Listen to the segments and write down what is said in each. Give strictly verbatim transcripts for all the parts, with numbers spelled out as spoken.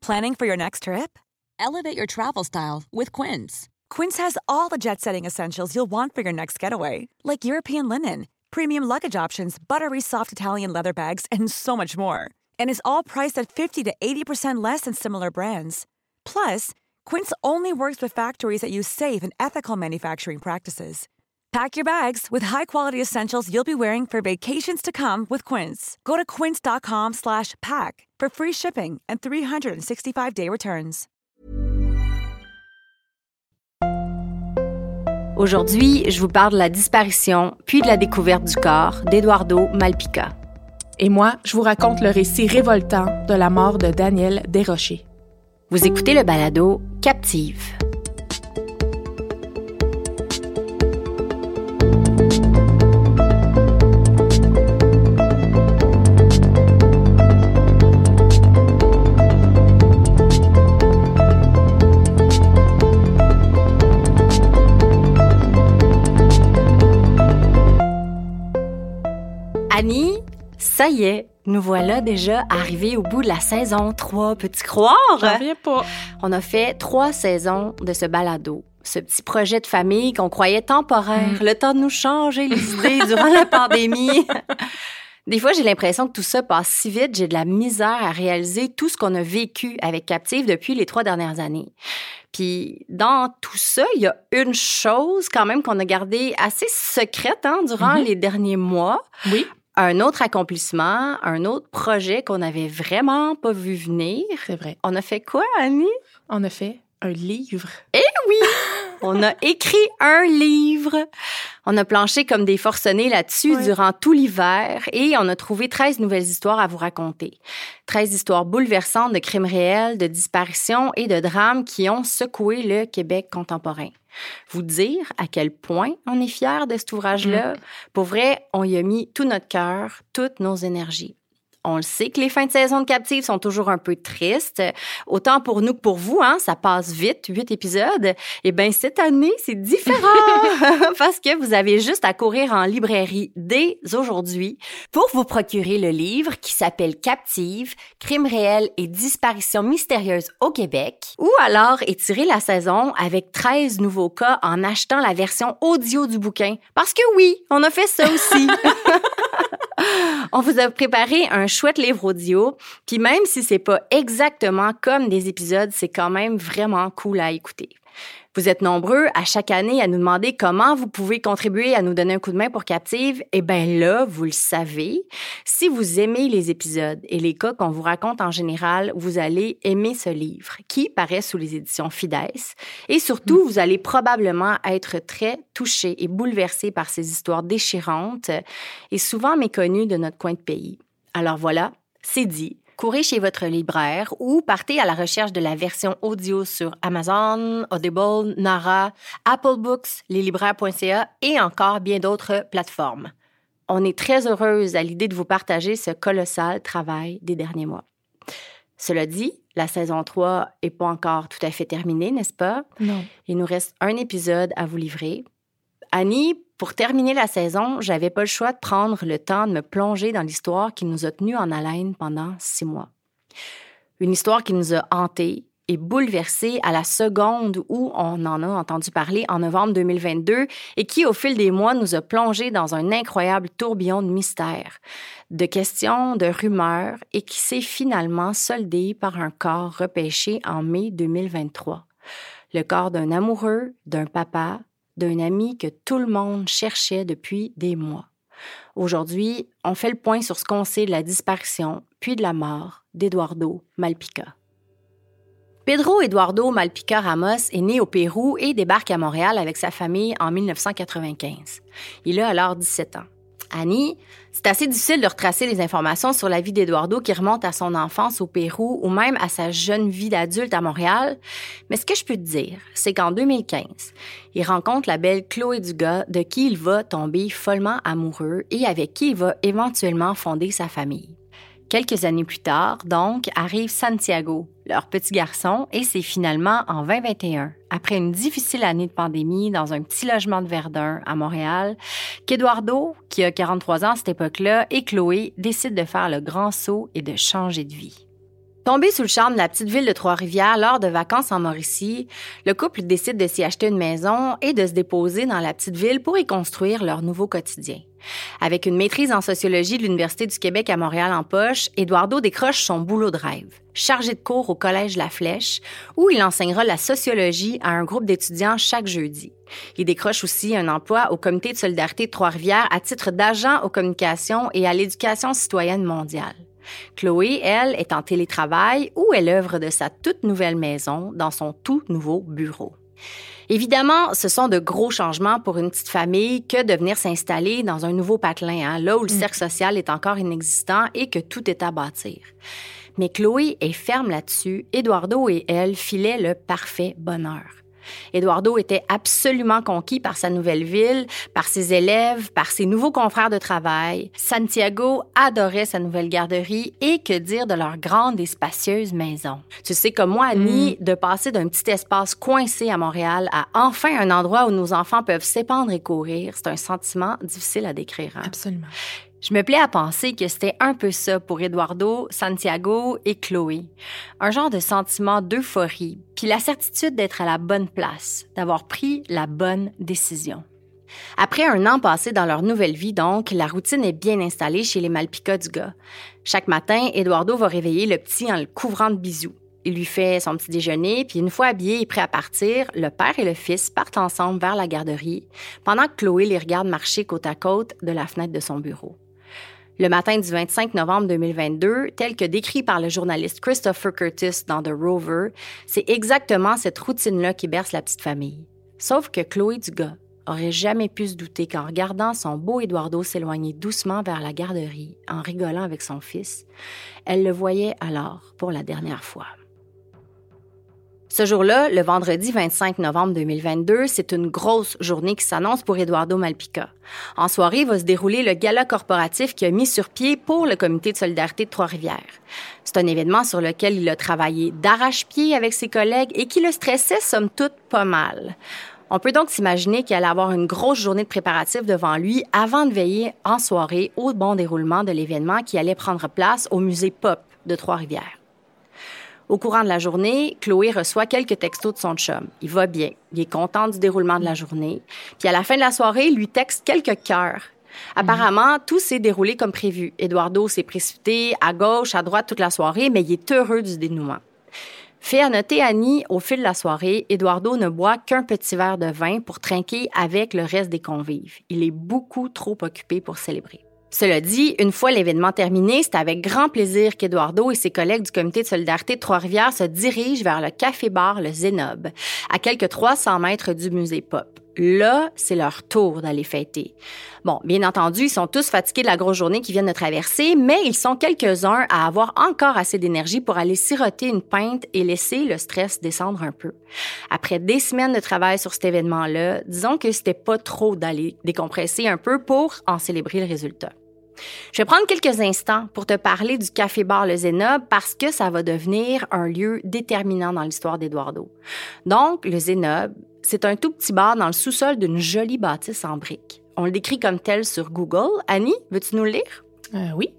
Planning for your next trip? Elevate your travel style with Quince. Quince has all the jet-setting essentials you'll want for your next getaway, like European linen, premium luggage options, buttery soft Italian leather bags, and so much more. And is all priced at fifty to eighty percent less than similar brands. Plus, Quince only works with factories that use safe and ethical manufacturing practices. Pack your bags with high-quality essentials you'll be wearing for vacations to come with Quince. Go to quince.com slash pack for free shipping and three sixty-five day returns. Aujourd'hui, je vous parle de la disparition puis de la découverte du corps d'Eduardo Malpica. Et moi, je vous raconte le récit révoltant de la mort de Daniel Desrochers. Vous écoutez le balado Captive. Annie, ça y est, nous voilà déjà arrivés au bout de la saison trois, peux-tu croire? J'en reviens pas. On a fait trois saisons de ce balado, ce petit projet de famille qu'on croyait temporaire, mm. le temps de nous changer les idées durant la pandémie. Des fois, j'ai l'impression que tout ça passe si vite, j'ai de la misère à réaliser tout ce qu'on a vécu avec Captive depuis les trois dernières années. Puis dans tout ça, il y a une chose quand même qu'on a gardée assez secrète hein, durant mm-hmm. les derniers mois. Oui. Un autre accomplissement, un autre projet qu'on n'avait vraiment pas vu venir. C'est vrai. On a fait quoi, Annie? On a fait un livre. Eh oui! On a écrit un livre. On a planché comme des forcenés là-dessus ouais. durant tout l'hiver et on a trouvé treize nouvelles histoires à vous raconter. treize histoires bouleversantes de crimes réels, de disparitions et de drames qui ont secoué le Québec contemporain. Vous dire à quel point on est fiers de cet ouvrage-là. Mmh. Pour vrai, on y a mis tout notre cœur, toutes nos énergies. On le sait que les fins de saison de Captive sont toujours un peu tristes. Autant pour nous que pour vous, hein, ça passe vite, huit épisodes. Eh bien, cette année, c'est différent parce que vous avez juste à courir en librairie dès aujourd'hui pour vous procurer le livre qui s'appelle Captive, crimes réels et disparitions mystérieuses au Québec. Ou alors étirer la saison avec treize nouveaux cas en achetant la version audio du bouquin. Parce que oui, on a fait ça aussi. On vous a préparé un chouette livre audio, puis même si c'est pas exactement comme des épisodes, c'est quand même vraiment cool à écouter. Vous êtes nombreux à chaque année à nous demander comment vous pouvez contribuer à nous donner un coup de main pour Captive. Eh bien là, vous le savez, si vous aimez les épisodes et les cas qu'on vous raconte en général, vous allez aimer ce livre qui paraît sous les éditions Fides. Et surtout, vous allez probablement être très touché et bouleversé par ces histoires déchirantes et souvent méconnues de notre coin de pays. Alors voilà, c'est dit. Courez chez votre libraire ou partez à la recherche de la version audio sur Amazon, Audible, Nara, Apple Books, leslibraires point c a et encore bien d'autres plateformes. On est très heureuse à l'idée de vous partager ce colossal travail des derniers mois. Cela dit, la saison trois n'est pas encore tout à fait terminée, n'est-ce pas? Non. Il nous reste un épisode à vous livrer. Annie, pour terminer la saison, j'avais pas le choix de prendre le temps de me plonger dans l'histoire qui nous a tenus en haleine pendant six mois. Une histoire qui nous a hantés et bouleversés à la seconde où on en a entendu parler en novembre deux mille vingt-deux et qui, au fil des mois, nous a plongés dans un incroyable tourbillon de mystères, de questions, de rumeurs et qui s'est finalement soldé par un corps repêché en mai deux mille vingt-trois. Le corps d'un amoureux, d'un papa, d'un ami que tout le monde cherchait depuis des mois. Aujourd'hui, on fait le point sur ce qu'on sait de la disparition, puis de la mort d'Eduardo Malpica. Pedro Eduardo Malpica Ramos est né au Pérou et débarque à Montréal avec sa famille en dix-neuf cent quatre-vingt-quinze. Il a alors dix-sept ans. Annie, c'est assez difficile de retracer les informations sur la vie d'Eduardo qui remonte à son enfance au Pérou ou même à sa jeune vie d'adulte à Montréal. Mais ce que je peux te dire, c'est qu'en deux mille quinze, il rencontre la belle Chloé Dugas, de qui il va tomber follement amoureux et avec qui il va éventuellement fonder sa famille. Quelques années plus tard, donc, arrive Santiago, leur petit garçon, et c'est finalement en vingt vingt et un, après une difficile année de pandémie dans un petit logement de Verdun à Montréal, qu'Eduardo, qui a quarante-trois ans à cette époque-là, et Chloé décident de faire le grand saut et de changer de vie. Tombé sous le charme de la petite ville de Trois-Rivières lors de vacances en Mauricie, le couple décide de s'y acheter une maison et de se déposer dans la petite ville pour y construire leur nouveau quotidien. Avec une maîtrise en sociologie de l'Université du Québec à Montréal en poche, Eduardo décroche son boulot de rêve, chargé de cours au Collège La Flèche, où il enseignera la sociologie à un groupe d'étudiants chaque jeudi. Il décroche aussi un emploi au Comité de solidarité de Trois-Rivières à titre d'agent aux communications et à l'éducation citoyenne mondiale. Chloé, elle, est en télétravail où elle œuvre de sa toute nouvelle maison dans son tout nouveau bureau. Évidemment, ce sont de gros changements pour une petite famille que de venir s'installer dans un nouveau patelin, hein, là où le cercle social est encore inexistant et que tout est à bâtir. Mais Chloé est ferme là-dessus. Eduardo et elle filaient le parfait bonheur. Eduardo était absolument conquis par sa nouvelle ville, par ses élèves, par ses nouveaux confrères de travail. Santiago adorait sa nouvelle garderie et que dire de leur grande et spacieuse maison. Tu sais, comme moi, Annie, mm. de passer d'un petit espace coincé à Montréal à enfin un endroit où nos enfants peuvent s'épandre et courir, c'est un sentiment difficile à décrire. Hein? Absolument. Je me plais à penser que c'était un peu ça pour Eduardo, Santiago et Chloé. Un genre de sentiment d'euphorie, puis la certitude d'être à la bonne place, d'avoir pris la bonne décision. Après un an passé dans leur nouvelle vie, donc, la routine est bien installée chez les Malpica du gars. Chaque matin, Eduardo va réveiller le petit en le couvrant de bisous. Il lui fait son petit déjeuner, puis une fois habillé et prêt à partir, le père et le fils partent ensemble vers la garderie, pendant que Chloé les regarde marcher côte à côte de la fenêtre de son bureau. Le matin du vingt-cinq novembre deux mille vingt-deux, tel que décrit par le journaliste Christopher Curtis dans The Rover, c'est exactement cette routine-là qui berce la petite famille. Sauf que Chloé Dugas aurait jamais pu se douter qu'en regardant son beau Eduardo s'éloigner doucement vers la garderie, en rigolant avec son fils, elle le voyait alors pour la dernière fois. Ce jour-là, le vendredi vingt-cinq novembre deux mille vingt-deux, c'est une grosse journée qui s'annonce pour Eduardo Malpica. En soirée, va se dérouler le gala corporatif qu'il a mis sur pied pour le Comité de solidarité de Trois-Rivières. C'est un événement sur lequel il a travaillé d'arrache-pied avec ses collègues et qui le stressait somme toute pas mal. On peut donc s'imaginer qu'il allait avoir une grosse journée de préparatifs devant lui avant de veiller en soirée au bon déroulement de l'événement qui allait prendre place au musée Pop de Trois-Rivières. Au courant de la journée, Chloé reçoit quelques textos de son chum. Il va bien, il est content du déroulement de la journée. Puis à la fin de la soirée, il lui texte quelques cœurs. Apparemment, tout s'est déroulé comme prévu. Eduardo s'est précipité à gauche, à droite toute la soirée, mais il est heureux du dénouement. Fait à noter, Annie, au fil de la soirée, Eduardo ne boit qu'un petit verre de vin pour trinquer avec le reste des convives. Il est beaucoup trop occupé pour célébrer. Cela dit, une fois l'événement terminé, c'est avec grand plaisir qu'Eduardo et ses collègues du Comité de solidarité de Trois-Rivières se dirigent vers le café-bar Le Zénob, à quelques trois cents mètres du musée Pop. Là, c'est leur tour d'aller fêter. Bon, bien entendu, ils sont tous fatigués de la grosse journée qu'ils viennent de traverser, mais ils sont quelques-uns à avoir encore assez d'énergie pour aller siroter une pinte et laisser le stress descendre un peu. Après des semaines de travail sur cet événement-là, disons que c'était pas trop d'aller décompresser un peu pour en célébrer le résultat. Je vais prendre quelques instants pour te parler du café-bar Le Zénob parce que ça va devenir un lieu déterminant dans l'histoire d'Eduardo. Donc, le Zénob, c'est un tout petit bar dans le sous-sol d'une jolie bâtisse en briques. On le décrit comme tel sur Google. Annie, veux-tu nous le lire? Euh, oui.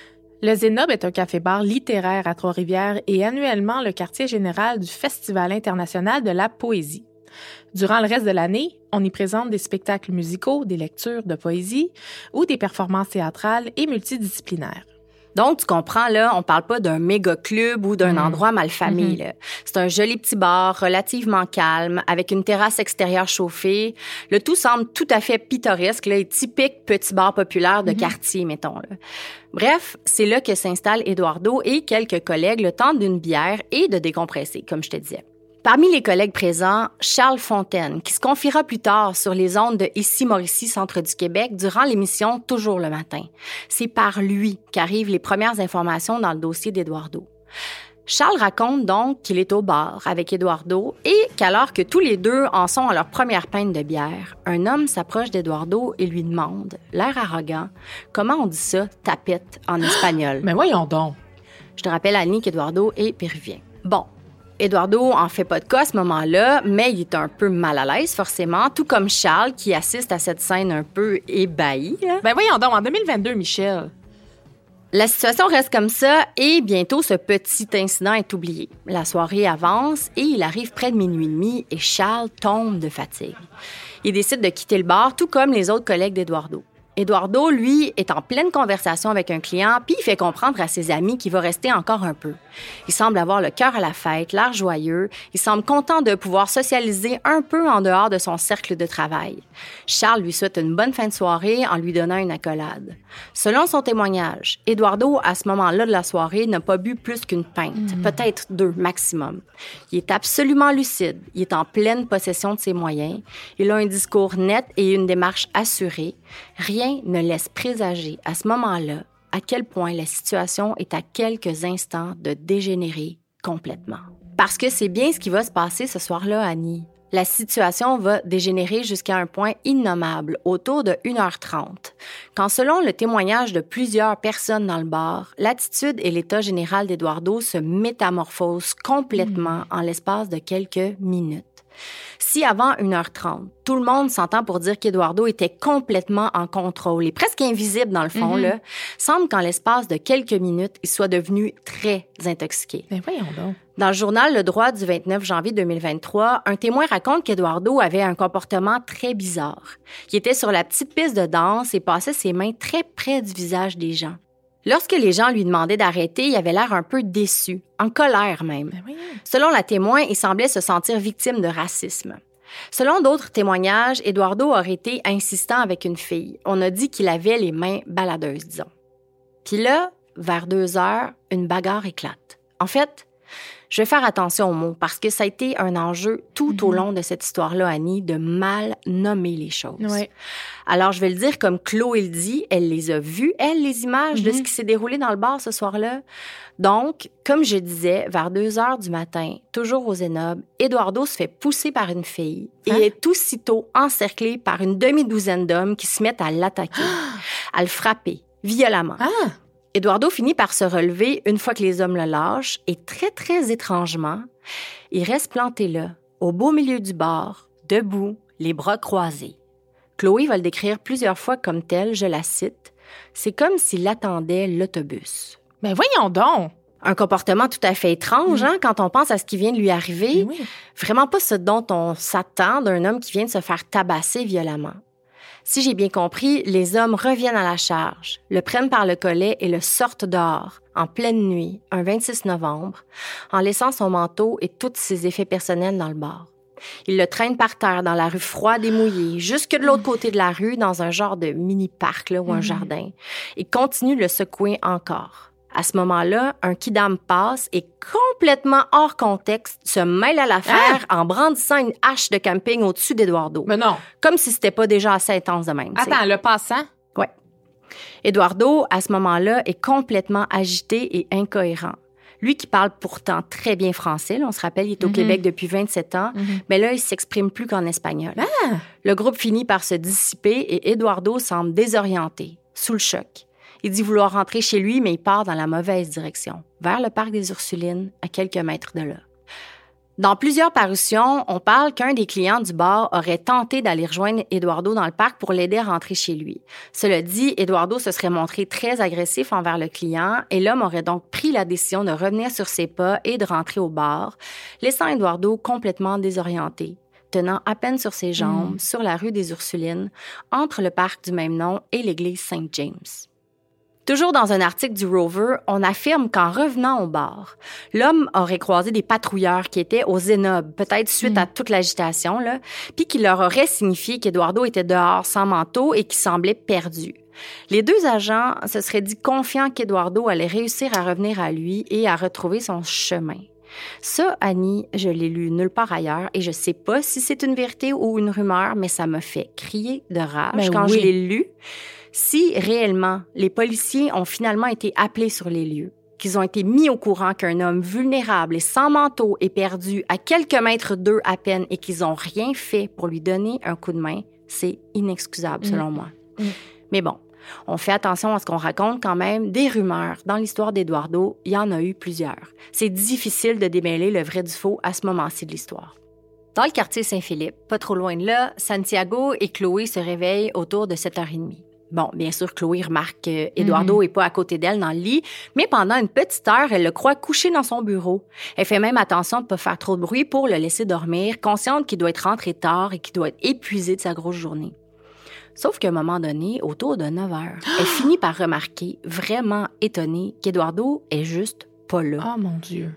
Le Zénob est un café-bar littéraire à Trois-Rivières et annuellement le quartier général du Festival international de la poésie. Durant le reste de l'année, on y présente des spectacles musicaux, des lectures de poésie ou des performances théâtrales et multidisciplinaires. Donc, tu comprends, là, on parle pas d'un méga club ou d'un mmh. endroit malfamé. Mmh. Là. C'est un joli petit bar relativement calme, avec une terrasse extérieure chauffée. Le tout semble tout à fait pittoresque, là, et typique petit bar populaire de mmh. quartier, mettons. Là. Bref, c'est là que s'installe Eduardo et quelques collègues le temps d'une bière et de décompresser, comme je te disais. Parmi les collègues présents, Charles Fontaine, qui se confiera plus tard sur les ondes de Ici Mauricie, centre du Québec, durant l'émission Toujours le matin. C'est par lui qu'arrivent les premières informations dans le dossier d'Eduardo. Charles raconte donc qu'il est au bar avec Eduardo et qu'alors que tous les deux en sont à leur première pinte de bière, un homme s'approche d'Eduardo et lui demande, l'air arrogant, comment on dit ça, tapette, en espagnol. Mais voyons donc. Je te rappelle, Annie, qu'Eduardo est péruvien. Bon. Eduardo en fait pas de cas à ce moment-là, mais il est un peu mal à l'aise, forcément, tout comme Charles, qui assiste à cette scène un peu ébahie. Là. Ben voyons donc, en deux mille vingt-deux, Michel. La situation reste comme ça et bientôt ce petit incident est oublié. La soirée avance et il arrive près de minuit et demi et Charles tombe de fatigue. Il décide de quitter le bar, tout comme les autres collègues d'Eduardo. Eduardo, lui, est en pleine conversation avec un client, puis il fait comprendre à ses amis qu'il va rester encore un peu. Il semble avoir le cœur à la fête, l'air joyeux. Il semble content de pouvoir socialiser un peu en dehors de son cercle de travail. Charles lui souhaite une bonne fin de soirée en lui donnant une accolade. Selon son témoignage, Eduardo, à ce moment-là de la soirée, n'a pas bu plus qu'une pinte, mmh. peut-être deux maximum. Il est absolument lucide. Il est en pleine possession de ses moyens. Il a un discours net et une démarche assurée. Rien ne laisse présager à ce moment-là à quel point la situation est à quelques instants de dégénérer complètement. Parce que c'est bien ce qui va se passer ce soir-là, Annie. La situation va dégénérer jusqu'à un point innommable, autour de une heure trente, quand selon le témoignage de plusieurs personnes dans le bar, l'attitude et l'état général d'Eduardo se métamorphosent complètement mmh. en l'espace de quelques minutes. Si avant une heure trente, tout le monde s'entend pour dire qu'Eduardo était complètement en contrôle et presque invisible dans le fond, mm-hmm. là, semble qu'en l'espace de quelques minutes, il soit devenu très intoxiqué. Ben voyons donc. Dans le journal Le Droit du vingt-neuf janvier deux mille vingt-trois, un témoin raconte qu'Eduardo avait un comportement très bizarre. Il était sur la petite piste de danse et passait ses mains très près du visage des gens. Lorsque les gens lui demandaient d'arrêter, il avait l'air un peu déçu, en colère même. Ben oui. Selon la témoin, il semblait se sentir victime de racisme. Selon d'autres témoignages, Eduardo aurait été insistant avec une fille. On a dit qu'il avait les mains baladeuses, disons. Puis là, vers deux heures, une bagarre éclate. En fait, je vais faire attention aux mots parce que ça a été un enjeu tout mm-hmm. au long de cette histoire-là, Annie, de mal nommer les choses. Ouais. Alors, je vais le dire comme Chloé le dit, elle les a vues, elle, les images mm-hmm. de ce qui s'est déroulé dans le bar ce soir-là. Donc, comme je disais, vers deux heures du matin, toujours au Zénob, Eduardo se fait pousser par une fille et hein? est aussitôt encerclé par une demi-douzaine d'hommes qui se mettent à l'attaquer, à le frapper violemment. Ah! Eduardo finit par se relever une fois que les hommes le lâchent et très, très étrangement, il reste planté là, au beau milieu du bar, debout, les bras croisés. Chloé va le décrire plusieurs fois comme tel, je la cite, « C'est comme s'il attendait l'autobus. » Ben voyons donc! Un comportement tout à fait étrange, mmh. hein, quand on pense à ce qui vient de lui arriver. Oui. Vraiment pas ce dont on s'attend d'un homme qui vient de se faire tabasser violemment. Si j'ai bien compris, les hommes reviennent à la charge, le prennent par le collet et le sortent dehors, en pleine nuit, un vingt-six novembre, en laissant son manteau et tous ses effets personnels dans le bar. Ils le traînent par terre dans la rue froide et mouillée, jusque de l'autre côté de la rue, dans un genre de mini-parc là, ou un mmh. jardin, et continuent de le secouer encore. À ce moment-là, un kidam passe et, complètement hors contexte, se mêle à l'affaire ah! en brandissant une hache de camping au-dessus d'Eduardo. Mais non! Comme si c'était pas déjà assez intense de même. Attends, t'sais. Le passant? Oui. Eduardo, à ce moment-là, est complètement agité et incohérent. Lui qui parle pourtant très bien français, là, on se rappelle, il est au mm-hmm. Québec depuis vingt-sept ans, mm-hmm. mais là, il s'exprime plus qu'en espagnol. Ah! Le groupe finit par se dissiper et Eduardo semble désorienté, sous le choc. Il dit vouloir rentrer chez lui, mais il part dans la mauvaise direction, vers le parc des Ursulines, à quelques mètres de là. Dans plusieurs parutions, on parle qu'un des clients du bar aurait tenté d'aller rejoindre Eduardo dans le parc pour l'aider à rentrer chez lui. Cela dit, Eduardo se serait montré très agressif envers le client et l'homme aurait donc pris la décision de revenir sur ses pas et de rentrer au bar, laissant Eduardo complètement désorienté, tenant à peine sur ses jambes, mmh. sur la rue des Ursulines, entre le parc du même nom et l'église Saint-James. Toujours dans un article du Rover, on affirme qu'en revenant au bar, l'homme aurait croisé des patrouilleurs qui étaient au Zénob, peut-être suite mmh. à toute l'agitation, là, puis qu'il leur aurait signifié qu'Eduardo était dehors sans manteau et qu'il semblait perdu. Les deux agents se seraient dit confiants qu'Eduardo allait réussir à revenir à lui et à retrouver son chemin. Ça, Annie, je l'ai lu nulle part ailleurs et je sais pas si c'est une vérité ou une rumeur, mais ça m'a fait crier de rage mais quand oui. je l'ai lu. Si, réellement, les policiers ont finalement été appelés sur les lieux, qu'ils ont été mis au courant qu'un homme vulnérable et sans manteau est perdu à quelques mètres d'eux à peine et qu'ils n'ont rien fait pour lui donner un coup de main, c'est inexcusable, selon mmh. moi. Mmh. Mais bon, on fait attention à ce qu'on raconte quand même. Des rumeurs. Dans l'histoire d'Eduardo, il y en a eu plusieurs. C'est difficile de démêler le vrai du faux à ce moment-ci de l'histoire. Dans le quartier Saint-Philippe, pas trop loin de là, Santiago et Chloé se réveillent autour de sept heures trente. Bon, bien sûr, Chloé remarque qu'Eduardo n'est mm-hmm. pas à côté d'elle dans le lit, mais pendant une petite heure, elle le croit couché dans son bureau. Elle fait même attention de ne pas faire trop de bruit pour le laisser dormir, consciente qu'il doit être rentré tard et qu'il doit être épuisé de sa grosse journée. Sauf qu'à un moment donné, autour de neuf heures, elle finit par remarquer, vraiment étonnée, qu'Eduardo est juste pas là. Oh mon Dieu!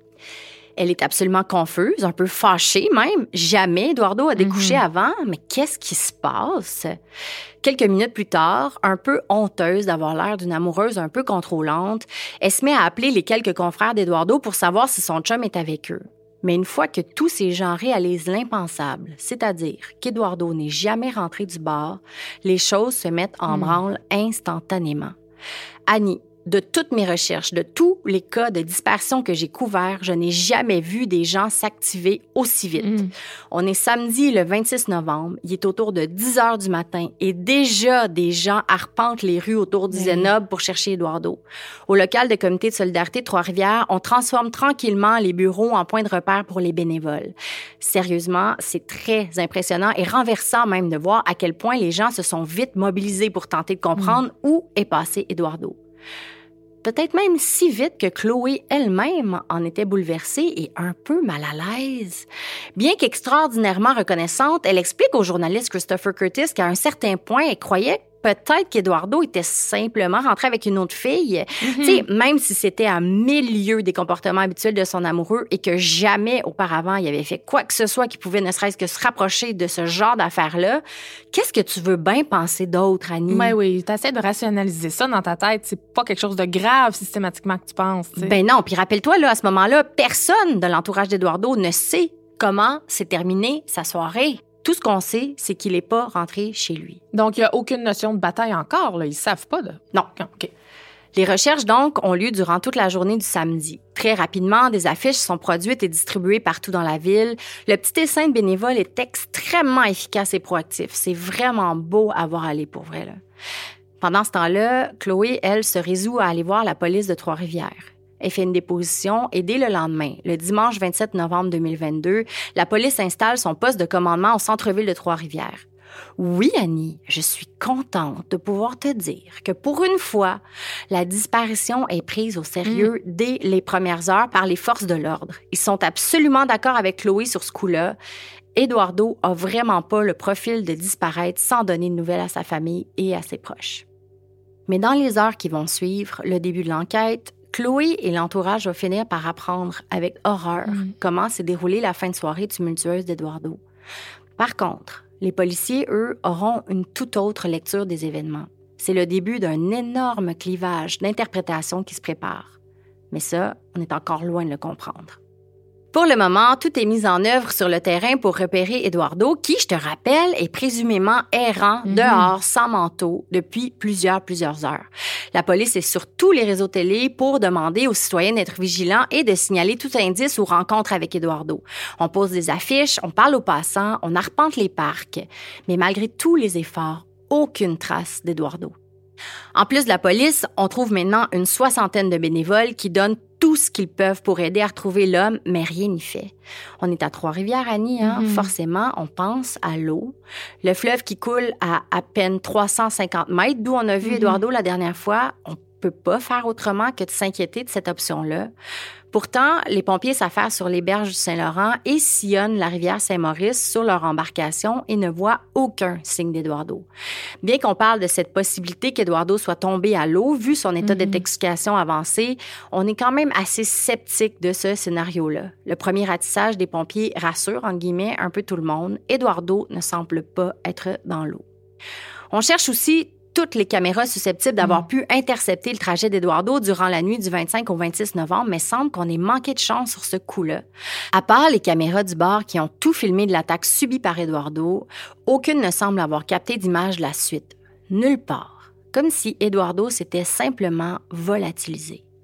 Elle est absolument confuse, un peu fâchée même. Jamais Eduardo a découché mm-hmm. avant, mais qu'est-ce qui se passe? Quelques minutes plus tard, un peu honteuse d'avoir l'air d'une amoureuse un peu contrôlante, elle se met à appeler les quelques confrères d'Eduardo pour savoir si son chum est avec eux. Mais une fois que tous ces gens réalisent l'impensable, c'est-à-dire qu'Eduardo n'est jamais rentré du bar, les choses se mettent en mm. branle instantanément. Annie, de toutes mes recherches, de tous les cas de disparition que j'ai couverts, je n'ai jamais vu des gens s'activer aussi vite. Mm. On est samedi le vingt-six novembre, il est autour de dix heures du matin et déjà des gens arpentent les rues autour du mm. Zénob pour chercher Eduardo. Au local de comité de solidarité de Trois-Rivières, on transforme tranquillement les bureaux en points de repère pour les bénévoles. Sérieusement, c'est très impressionnant et renversant même de voir à quel point les gens se sont vite mobilisés pour tenter de comprendre mm. où est passé Eduardo. Peut-être même si vite que Chloé elle-même en était bouleversée et un peu mal à l'aise. Bien qu'extraordinairement reconnaissante, elle explique au journaliste Christopher Curtis qu'à un certain point, elle croyait peut-être qu'Eduardo était simplement rentré avec une autre fille. Mm-hmm. Tu sais, même si c'était à milieu des comportements habituels de son amoureux et que jamais auparavant il avait fait quoi que ce soit qui pouvait ne serait-ce que se rapprocher de ce genre d'affaires-là, qu'est-ce que tu veux bien penser d'autre, Annie? Ben oui, t'essaies de rationaliser ça dans ta tête. C'est pas quelque chose de grave systématiquement que tu penses. T'sais. Ben non, puis rappelle-toi, là, à ce moment-là, personne de l'entourage d'Eduardo ne sait comment s'est terminée sa soirée. Tout ce qu'on sait, c'est qu'il n'est pas rentré chez lui. Donc, il n'y a aucune notion de bataille encore, là. Ils ne savent pas, là. Non. OK. Les recherches, donc, ont lieu durant toute la journée du samedi. Très rapidement, des affiches sont produites et distribuées partout dans la ville. Le petit essaim de bénévoles est extrêmement efficace et proactif. C'est vraiment beau à voir aller, pour vrai, là. Pendant ce temps-là, Chloé, elle, se résout à aller voir la police de Trois-Rivières. Elle fait une déposition et dès le lendemain, le dimanche vingt-sept novembre deux mille vingt-deux, la police installe son poste de commandement au centre-ville de Trois-Rivières. Oui, Annie, je suis contente de pouvoir te dire que pour une fois, la disparition est prise au sérieux mmh. dès les premières heures par les forces de l'ordre. Ils sont absolument d'accord avec Chloé sur ce coup-là. Eduardo a vraiment pas le profil de disparaître sans donner de nouvelles à sa famille et à ses proches. Mais dans les heures qui vont suivre le début de l'enquête, Chloé et l'entourage vont finir par apprendre avec horreur mmh. comment s'est déroulée la fin de soirée tumultueuse d'Eduardo. Par contre, les policiers, eux, auront une toute autre lecture des événements. C'est le début d'un énorme clivage d'interprétation qui se prépare. Mais ça, on est encore loin de le comprendre. Pour le moment, tout est mis en œuvre sur le terrain pour repérer Eduardo, qui, je te rappelle, est présumément errant mm-hmm. dehors, sans manteau, depuis plusieurs, plusieurs heures. La police est sur tous les réseaux télé pour demander aux citoyens d'être vigilants et de signaler tout indice ou rencontre avec Eduardo. On pose des affiches, on parle aux passants, on arpente les parcs. Mais malgré tous les efforts, aucune trace d'Eduardo. En plus de la police, on trouve maintenant une soixantaine de bénévoles qui donnent tout ce qu'ils peuvent pour aider à retrouver l'homme, mais rien n'y fait. On est à Trois-Rivières, Annie, hein? Mm-hmm. Forcément, on pense à l'eau. Le fleuve qui coule à à peine trois cent cinquante mètres, d'où on a vu mm-hmm. Eduardo la dernière fois. On peut pas faire autrement que de s'inquiéter de cette option-là. Pourtant, les pompiers s'affairent sur les berges du Saint-Laurent et sillonnent la rivière Saint-Maurice sur leur embarcation et ne voient aucun signe d'Eduardo. Bien qu'on parle de cette possibilité qu'Eduardo soit tombé à l'eau, vu son état mm-hmm. d'intoxication avancé, on est quand même assez sceptique de ce scénario-là. Le premier ratissage des pompiers rassure, entre guillemets, un peu tout le monde. Eduardo ne semble pas être dans l'eau. On cherche aussi toutes les caméras susceptibles d'avoir mmh. pu intercepter le trajet d'Eduardo durant la nuit du vingt-cinq au vingt-six novembre, mais semble qu'on ait manqué de chance sur ce coup-là. À part les caméras du bar qui ont tout filmé de l'attaque subie par Eduardo, aucune ne semble avoir capté d'image de la suite. Nulle part. Comme si Eduardo s'était simplement volatilisé.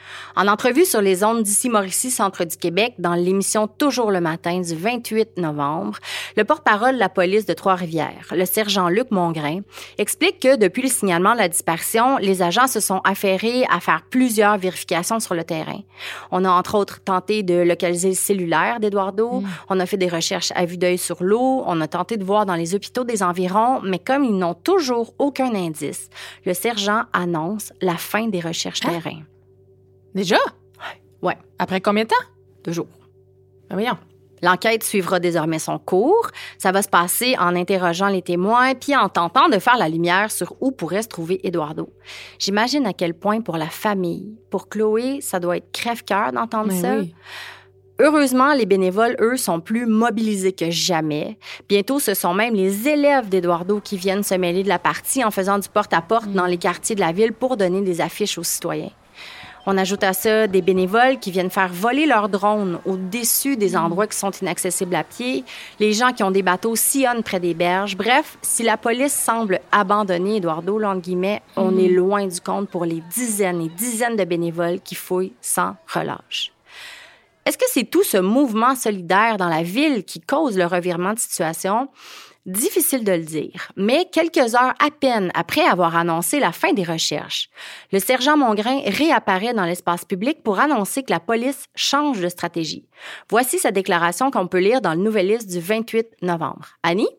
En entrevue sur les ondes d'ici Mauricie, centre du Québec, dans l'émission Toujours le matin du vingt-huit novembre, le porte-parole de la police de Trois-Rivières, le sergent Luc Mongrain, explique que depuis le signalement de la disparition, les agents se sont affairés à faire plusieurs vérifications sur le terrain. On a entre autres tenté de localiser le cellulaire d'Eduardo, mmh. on a fait des recherches à vue d'œil sur l'eau, on a tenté de voir dans les hôpitaux des environs, mais comme ils n'ont toujours aucun indice, le sergent annonce la fin des recherches hein? terrain. Déjà? Ouais. Après combien de temps? Deux jours. Ben voyons. L'enquête suivra désormais son cours. Ça va se passer en interrogeant les témoins puis en tentant de faire la lumière sur où pourrait se trouver Eduardo. J'imagine à quel point pour la famille, pour Chloé, ça doit être crève-cœur d'entendre Mais ça. oui. Heureusement, les bénévoles, eux, sont plus mobilisés que jamais. Bientôt, ce sont même les élèves d'Eduardo qui viennent se mêler de la partie en faisant du porte-à-porte mmh. dans les quartiers de la ville pour donner des affiches aux citoyens. On ajoute à ça des bénévoles qui viennent faire voler leurs drones au-dessus des endroits qui sont inaccessibles à pied, les gens qui ont des bateaux sillonnent près des berges. Bref, si la police semble abandonner Eduardo, entre guillemets, on mm. est loin du compte pour les dizaines et dizaines de bénévoles qui fouillent sans relâche. Est-ce que c'est tout ce mouvement solidaire dans la ville qui cause le revirement de situation? Difficile de le dire, mais quelques heures à peine après avoir annoncé la fin des recherches, le sergent Mongrain réapparaît dans l'espace public pour annoncer que la police change de stratégie. Voici sa déclaration qu'on peut lire dans le Nouvelliste du vingt-huit novembre. Annie?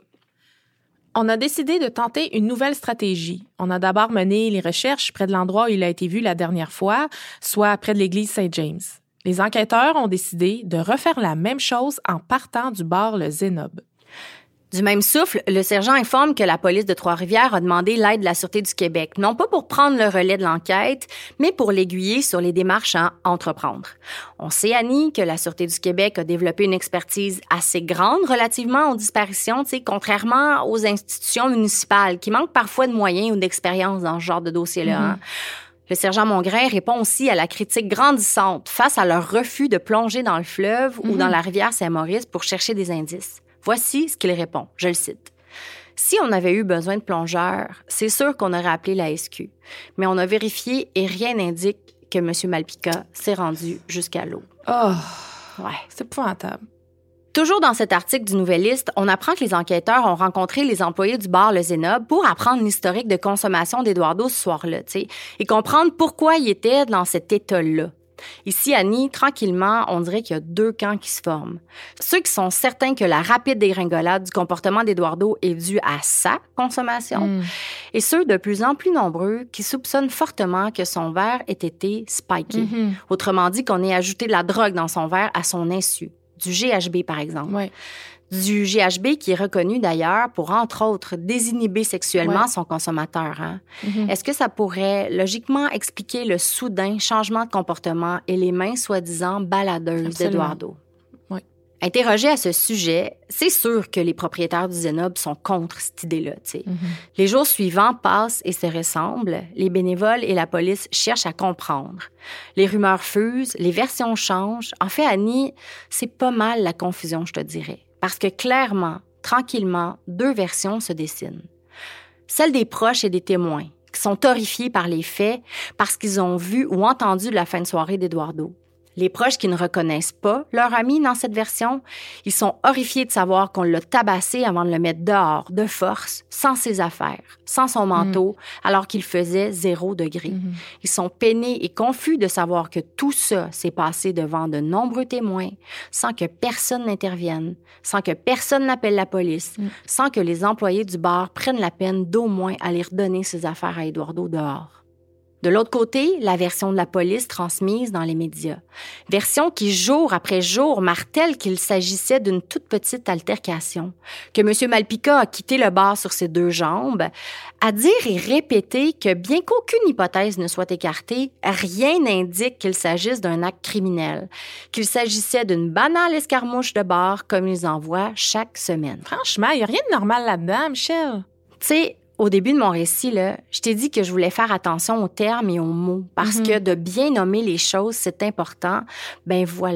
On a décidé de tenter une nouvelle stratégie. On a d'abord mené les recherches près de l'endroit où il a été vu la dernière fois, soit près de l'église Saint-James. Les enquêteurs ont décidé de refaire la même chose en partant du bar Le Zénob. Du même souffle, le sergent informe que la police de Trois-Rivières a demandé l'aide de la Sûreté du Québec, non pas pour prendre le relais de l'enquête, mais pour l'aiguiller sur les démarches à entreprendre. On sait, Annie, que la Sûreté du Québec a développé une expertise assez grande relativement aux disparitions, tu sais, contrairement aux institutions municipales qui manquent parfois de moyens ou d'expérience dans ce genre de dossier-là. Mm-hmm. Hein? Le sergent Mongrain répond aussi à la critique grandissante face à leur refus de plonger dans le fleuve mm-hmm. ou dans la rivière Saint-Maurice pour chercher des indices. Voici ce qu'il répond, je le cite. « Si on avait eu besoin de plongeurs, c'est sûr qu'on aurait appelé la S Q. Mais on a vérifié et rien n'indique que M. Malpica s'est rendu jusqu'à l'eau. » Oh, ouais. C'est épouvantable. Toujours dans cet article du Nouvelliste, on apprend que les enquêteurs ont rencontré les employés du bar Le Zénob pour apprendre l'historique de consommation d'Eduardo ce soir-là, tu sais, et comprendre pourquoi il était dans cet état-là. Ici, Annie, tranquillement, on dirait qu'il y a deux camps qui se forment. Ceux qui sont certains que la rapide dégringolade du comportement d'Eduardo est due à sa consommation, mm. et ceux de plus en plus nombreux qui soupçonnent fortement que son verre ait été spiké. Mm-hmm. Autrement dit, qu'on ait ajouté de la drogue dans son verre à son insu. Du G H B, par exemple. Ouais. Du G H B qui est reconnu d'ailleurs pour, entre autres, désinhiber sexuellement ouais. son consommateur. Hein? Mm-hmm. Est-ce que ça pourrait logiquement expliquer le soudain changement de comportement et les mains soi-disant baladeuses d'Eduardo? Oui. Interrogé à ce sujet, c'est sûr que les propriétaires du Zénob sont contre cette idée-là. Mm-hmm. Les jours suivants passent et se ressemblent. Les bénévoles et la police cherchent à comprendre. Les rumeurs fusent, les versions changent. En fait, Annie, c'est pas mal la confusion, je te dirais. Parce que clairement, tranquillement, deux versions se dessinent. Celle des proches et des témoins, qui sont horrifiés par les faits parce qu'ils ont vu ou entendu la fin de soirée d'Eduardo. Les proches qui ne reconnaissent pas leur ami dans cette version, ils sont horrifiés de savoir qu'on l'a tabassé avant de le mettre dehors, de force, sans ses affaires, sans son manteau, mmh. alors qu'il faisait zéro degré. Mmh. Ils sont peinés et confus de savoir que tout ça s'est passé devant de nombreux témoins, sans que personne n'intervienne, sans que personne n'appelle la police, mmh. sans que les employés du bar prennent la peine d'au moins aller redonner ses affaires à Eduardo dehors. De l'autre côté, la version de la police transmise dans les médias. Version qui, jour après jour, martèle qu'il s'agissait d'une toute petite altercation, que M. Malpica a quitté le bar sur ses deux jambes, à dire et répéter que bien qu'aucune hypothèse ne soit écartée, rien n'indique qu'il s'agisse d'un acte criminel, qu'il s'agissait d'une banale escarmouche de bar comme ils en voient chaque semaine. Franchement, il n'y a rien de normal là-dedans, Michel. Tu sais, au début de mon récit, là, je t'ai dit que je voulais faire attention aux termes et aux mots parce mm-hmm. que de bien nommer les choses, c'est important. Ben voilà.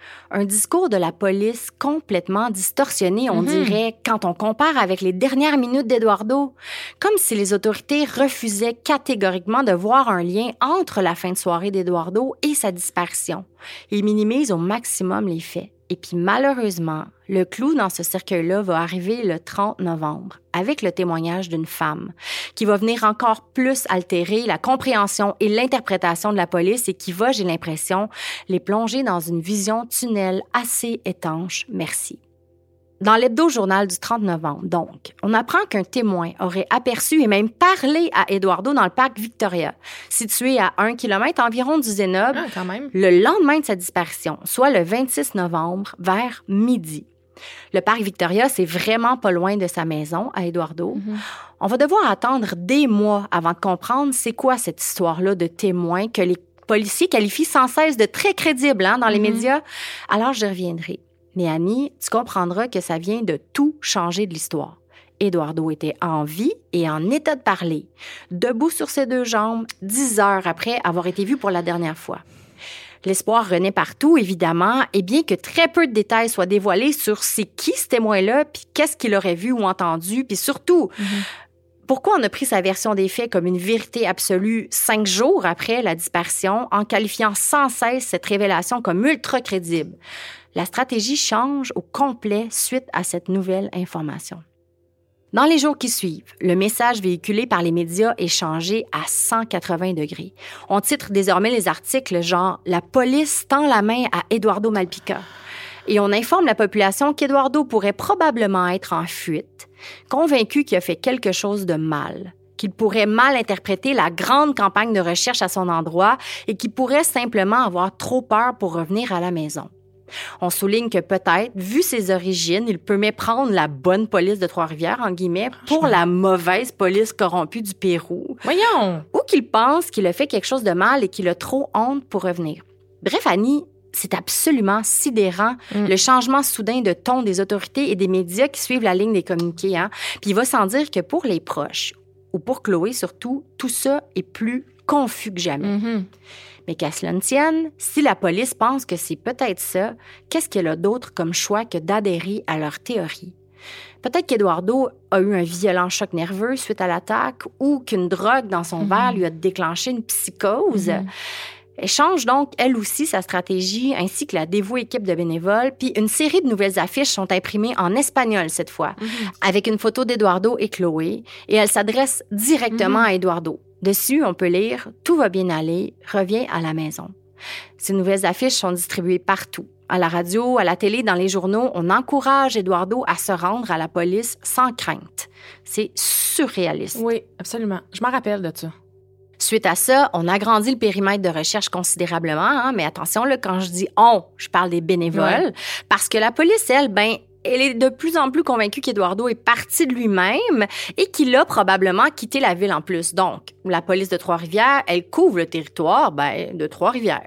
Un discours de la police complètement distorsionné, on mm-hmm. dirait, quand on compare avec les dernières minutes d'Eduardo. Comme si les autorités refusaient catégoriquement de voir un lien entre la fin de soirée d'Eduardo et sa disparition. Ils minimisent au maximum les faits. Et puis malheureusement, le clou dans ce cercueil-là va arriver le trente novembre, avec le témoignage d'une femme, qui va venir encore plus altérer la compréhension et l'interprétation de la police et qui va, j'ai l'impression, les plonger dans une vision tunnel assez étanche. Merci. Dans l'hebdo-journal du trente novembre, donc, on apprend qu'un témoin aurait aperçu et même parlé à Eduardo dans le parc Victoria, situé à un kilomètre environ du Zénob, ah, quand même. Le lendemain de sa disparition, soit le vingt-six novembre, vers midi. Le parc Victoria, c'est vraiment pas loin de sa maison, à Eduardo. Mm-hmm. On va devoir attendre des mois avant de comprendre c'est quoi cette histoire-là de témoin que les policiers qualifient sans cesse de très crédible hein, dans les mm-hmm. médias. Alors, je reviendrai. Mais Annie, tu comprendras que ça vient de tout changer de l'histoire. Eduardo était en vie et en état de parler, debout sur ses deux jambes, dix heures après avoir été vu pour la dernière fois. L'espoir renaît partout, évidemment, et bien que très peu de détails soient dévoilés sur c'est qui ce témoin-là, puis qu'est-ce qu'il aurait vu ou entendu, puis surtout, mm-hmm. pourquoi on a pris sa version des faits comme une vérité absolue cinq jours après la disparition, en qualifiant sans cesse cette révélation comme ultra crédible. La stratégie change au complet suite à cette nouvelle information. Dans les jours qui suivent, le message véhiculé par les médias est changé à cent quatre-vingts degrés. On titre désormais les articles genre « La police tend la main à Eduardo Malpica ». Et on informe la population qu'Eduardo pourrait probablement être en fuite, convaincu qu'il a fait quelque chose de mal, qu'il pourrait mal interpréter la grande campagne de recherche à son endroit et qu'il pourrait simplement avoir trop peur pour revenir à la maison. On souligne que peut-être, vu ses origines, il peut méprendre la bonne police de Trois-Rivières, en guillemets, pour la mauvaise police corrompue du Pérou. Voyons! Ou qu'il pense qu'il a fait quelque chose de mal et qu'il a trop honte pour revenir. Bref, Annie, c'est absolument sidérant, mm. le changement soudain de ton des autorités et des médias qui suivent la ligne des communiqués. Hein? Puis il va sans dire que pour les proches, ou pour Chloé surtout, tout ça est plus confus que jamais. Mm-hmm. Mais qu'à cela ne tienne, si la police pense que c'est peut-être ça, qu'est-ce qu'elle a d'autre comme choix que d'adhérer à leur théorie? Peut-être qu'Eduardo a eu un violent choc nerveux suite à l'attaque ou qu'une drogue dans son mm-hmm. verre lui a déclenché une psychose. Mm-hmm. Elle change donc, elle aussi, sa stratégie, ainsi que la dévouée équipe de bénévoles. Puis une série de nouvelles affiches sont imprimées en espagnol cette fois, mm-hmm. avec une photo d'Eduardo et Chloé. Et elle s'adresse directement mm-hmm. à Eduardo. Dessus, on peut lire « Tout va bien aller, reviens à la maison ». Ces nouvelles affiches sont distribuées partout. À la radio, à la télé, dans les journaux, on encourage Eduardo à se rendre à la police sans crainte. C'est surréaliste. Oui, absolument. Je m'en rappelle de ça. Suite à ça, on agrandit le périmètre de recherche considérablement, hein, mais attention, là, quand je dis « on », je parle des bénévoles, ouais. parce que la police, elle, ben, elle est de plus en plus convaincue qu'Eduardo est parti de lui-même et qu'il a probablement quitté la ville en plus. Donc, la police de Trois-Rivières, elle couvre le territoire, ben, de Trois-Rivières.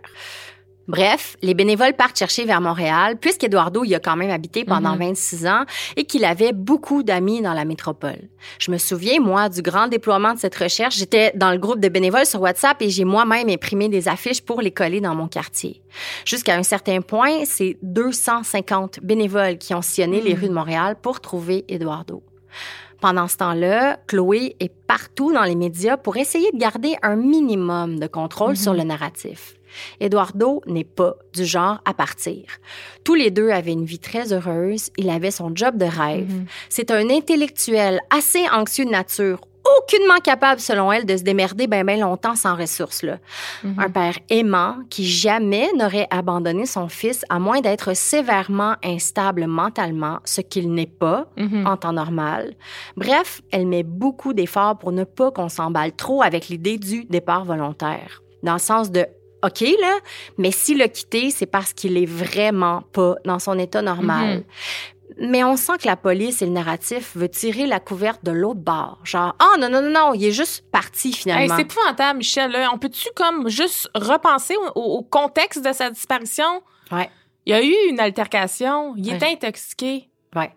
Bref, les bénévoles partent chercher vers Montréal, puisqu'Eduardo y a quand même habité pendant mm-hmm. vingt-six ans et qu'il avait beaucoup d'amis dans la métropole. Je me souviens, moi, du grand déploiement de cette recherche. J'étais dans le groupe de bénévoles sur WhatsApp et j'ai moi-même imprimé des affiches pour les coller dans mon quartier. Jusqu'à un certain point, c'est deux cent cinquante bénévoles qui ont sillonné mm-hmm. les rues de Montréal pour trouver Eduardo. Pendant ce temps-là, Chloé est partout dans les médias pour essayer de garder un minimum de contrôle mm-hmm. sur le narratif. Eduardo n'est pas du genre à partir. Tous les deux avaient une vie très heureuse. Il avait son job de rêve. Mm-hmm. C'est un intellectuel assez anxieux de nature, aucunement capable, selon elle, de se démerder bien ben longtemps sans ressources. Là. Mm-hmm. Un père aimant qui jamais n'aurait abandonné son fils à moins d'être sévèrement instable mentalement, ce qu'il n'est pas mm-hmm. en temps normal. Bref, elle met beaucoup d'efforts pour ne pas qu'on s'emballe trop avec l'idée du départ volontaire. Dans le sens de OK, là, mais s'il l'a quitté, c'est parce qu'il est vraiment pas dans son état normal. Mm-hmm. Mais on sent que la police et le narratif veulent tirer la couverte de l'autre bord. Genre, ah oh, non, non, non, non, il est juste parti finalement. Hey, c'est épouvantable, Michel. Là. On peut-tu comme juste repenser au, au contexte de sa disparition? Ouais. Il y a eu une altercation. Il ouais. était intoxiqué. Ouais.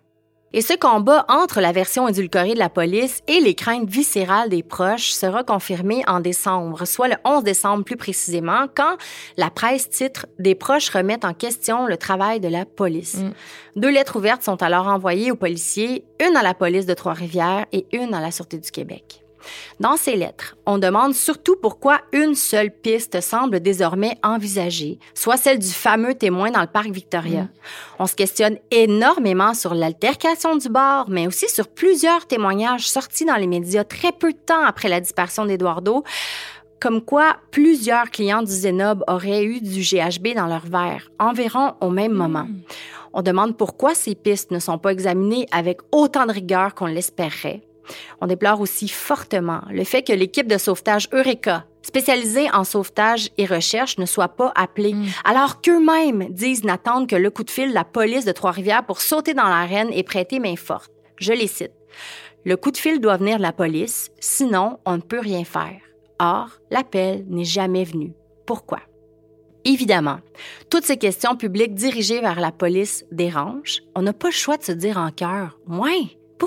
Et ce combat entre la version édulcorée de la police et les craintes viscérales des proches sera confirmé en décembre, soit le onze décembre plus précisément, quand la presse titre « Des proches remettent en question le travail de la police mm. ». Deux lettres ouvertes sont alors envoyées aux policiers, une à la police de Trois-Rivières et une à la Sûreté du Québec. Dans ces lettres, on demande surtout pourquoi une seule piste semble désormais envisagée, soit celle du fameux témoin dans le parc Victoria. Mmh. On se questionne énormément sur l'altercation du bar, mais aussi sur plusieurs témoignages sortis dans les médias très peu de temps après la disparition d'Eduardo, comme quoi plusieurs clients du Zénob auraient eu du G H B dans leur verre, environ au même moment. Mmh. On demande pourquoi ces pistes ne sont pas examinées avec autant de rigueur qu'on l'espérait. On déplore aussi fortement le fait que l'équipe de sauvetage Eureka, spécialisée en sauvetage et recherche, ne soit pas appelée, mm. alors qu'eux-mêmes disent n'attendre que le coup de fil de la police de Trois-Rivières pour sauter dans l'arène et prêter main forte. Je les cite. « Le coup de fil doit venir de la police, sinon on ne peut rien faire. Or, l'appel n'est jamais venu. Pourquoi? » Évidemment, toutes ces questions publiques dirigées vers la police dérangent. On n'a pas le choix de se dire en cœur « Ouais, pourquoi? »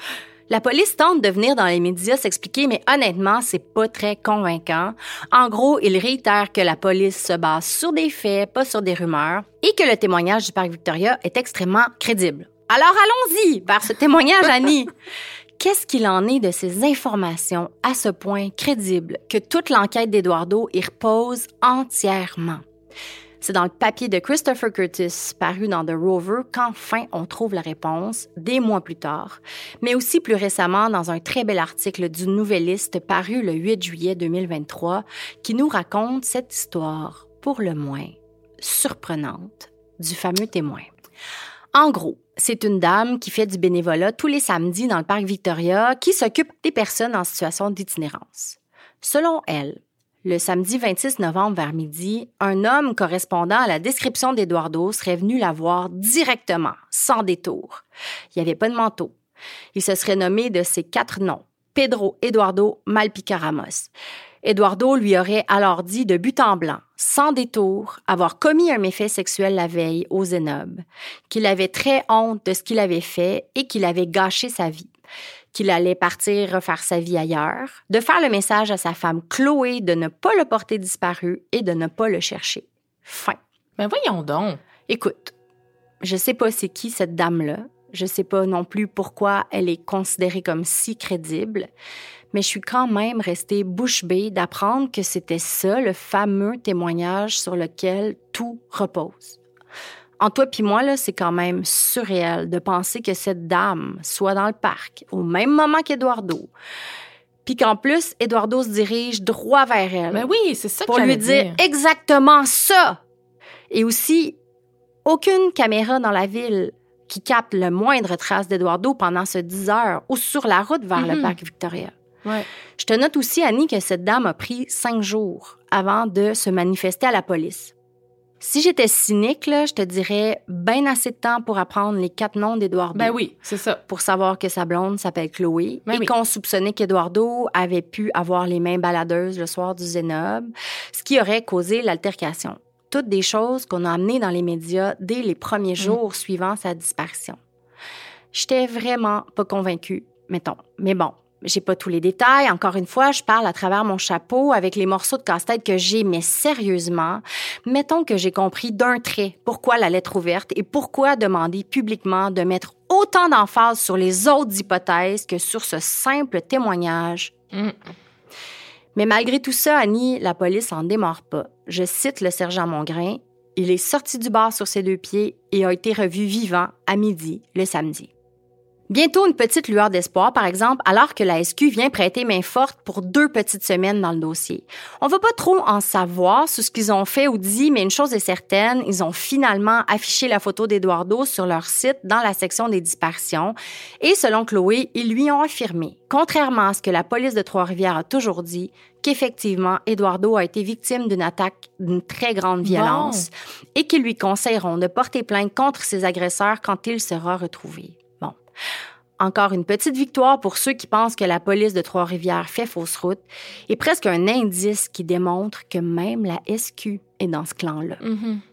La police tente de venir dans les médias s'expliquer, mais honnêtement, c'est pas très convaincant. En gros, ils réitèrent que la police se base sur des faits, pas sur des rumeurs, et que le témoignage du parc Victoria est extrêmement crédible. Alors allons-y vers ce témoignage, Annie. Qu'est-ce qu'il en est de ces informations à ce point crédibles que toute l'enquête d'Eduardo y repose entièrement? C'est dans le papier de Christopher Curtis, paru dans The Rover, qu'enfin on trouve la réponse, des mois plus tard, mais aussi plus récemment dans un très bel article du Nouvelliste paru le huit juillet deux mille vingt-trois, qui nous raconte cette histoire, pour le moins surprenante, du fameux témoin. En gros, c'est une dame qui fait du bénévolat tous les samedis dans le parc Victoria, qui s'occupe des personnes en situation d'itinérance. Selon elle, le samedi vingt-six novembre vers midi, un homme correspondant à la description d'Eduardo serait venu la voir directement, sans détour. Il n'y avait pas de manteau. Il se serait nommé de ses quatre noms, Pedro Eduardo Malpica Ramos. Eduardo lui aurait alors dit de but en blanc, sans détour, avoir commis un méfait sexuel la veille au Zénob, qu'il avait très honte de ce qu'il avait fait et qu'il avait gâché sa vie, qu'il allait partir refaire sa vie ailleurs, de faire le message à sa femme Chloé de ne pas le porter disparu et de ne pas le chercher. Fin. Mais voyons donc. Écoute, je sais pas c'est qui cette dame-là, je sais pas non plus pourquoi elle est considérée comme si crédible, mais je suis quand même restée bouche bée d'apprendre que c'était ça le fameux témoignage sur lequel tout repose. En toi puis moi, là, c'est quand même surréel de penser que cette dame soit dans le parc au même moment qu'Eduardo, puis qu'en plus, Eduardo se dirige droit vers elle. Mais oui, c'est ça que pour lui dire, dire exactement ça. Et aussi, aucune caméra dans la ville qui capte le moindre trace d'Eduardo pendant ce dix heures ou sur la route vers mm-hmm. le parc Victoria. Ouais. Je te note aussi, Annie, que cette dame a pris cinq jours avant de se manifester à la police. Si j'étais cynique, là, je te dirais bien assez de temps pour apprendre les quatre noms d'Eduardo. Ben oui, c'est ça. Pour savoir que sa blonde s'appelle Chloé ben et oui. qu'on soupçonnait qu'Eduardo avait pu avoir les mains baladeuses le soir du Zénob, ce qui aurait causé l'altercation. Toutes des choses qu'on a amenées dans les médias dès les premiers jours mmh. suivant sa disparition. J'étais vraiment pas convaincue, mettons. Mais bon, j'ai pas tous les détails. Encore une fois, je parle à travers mon chapeau avec les morceaux de casse-tête que j'ai, mais sérieusement, mettons que j'ai compris d'un trait pourquoi la lettre ouverte et pourquoi demander publiquement de mettre autant d'emphase sur les autres hypothèses que sur ce simple témoignage. Mm. Mais malgré tout ça, Annie, la police en démarre pas. Je cite le sergent Mongrain. Il est sorti du bar sur ses deux pieds et a été revu vivant à midi le samedi. Bientôt une petite lueur d'espoir, par exemple, alors que la S Q vient prêter main forte pour deux petites semaines dans le dossier. On va pas trop en savoir sur ce qu'ils ont fait ou dit, mais une chose est certaine, ils ont finalement affiché la photo d'Eduardo sur leur site dans la section des disparitions. Et selon Chloé, ils lui ont affirmé, contrairement à ce que la police de Trois-Rivières a toujours dit, qu'effectivement, Eduardo a été victime d'une attaque d'une très grande violence bon. et qu'ils lui conseilleront de porter plainte contre ses agresseurs quand il sera retrouvé. Bon. Encore une petite victoire pour ceux qui pensent que la police de Trois-Rivières fait fausse route et presque un indice qui démontre que même la S Q est dans ce clan-là. Mm-hmm.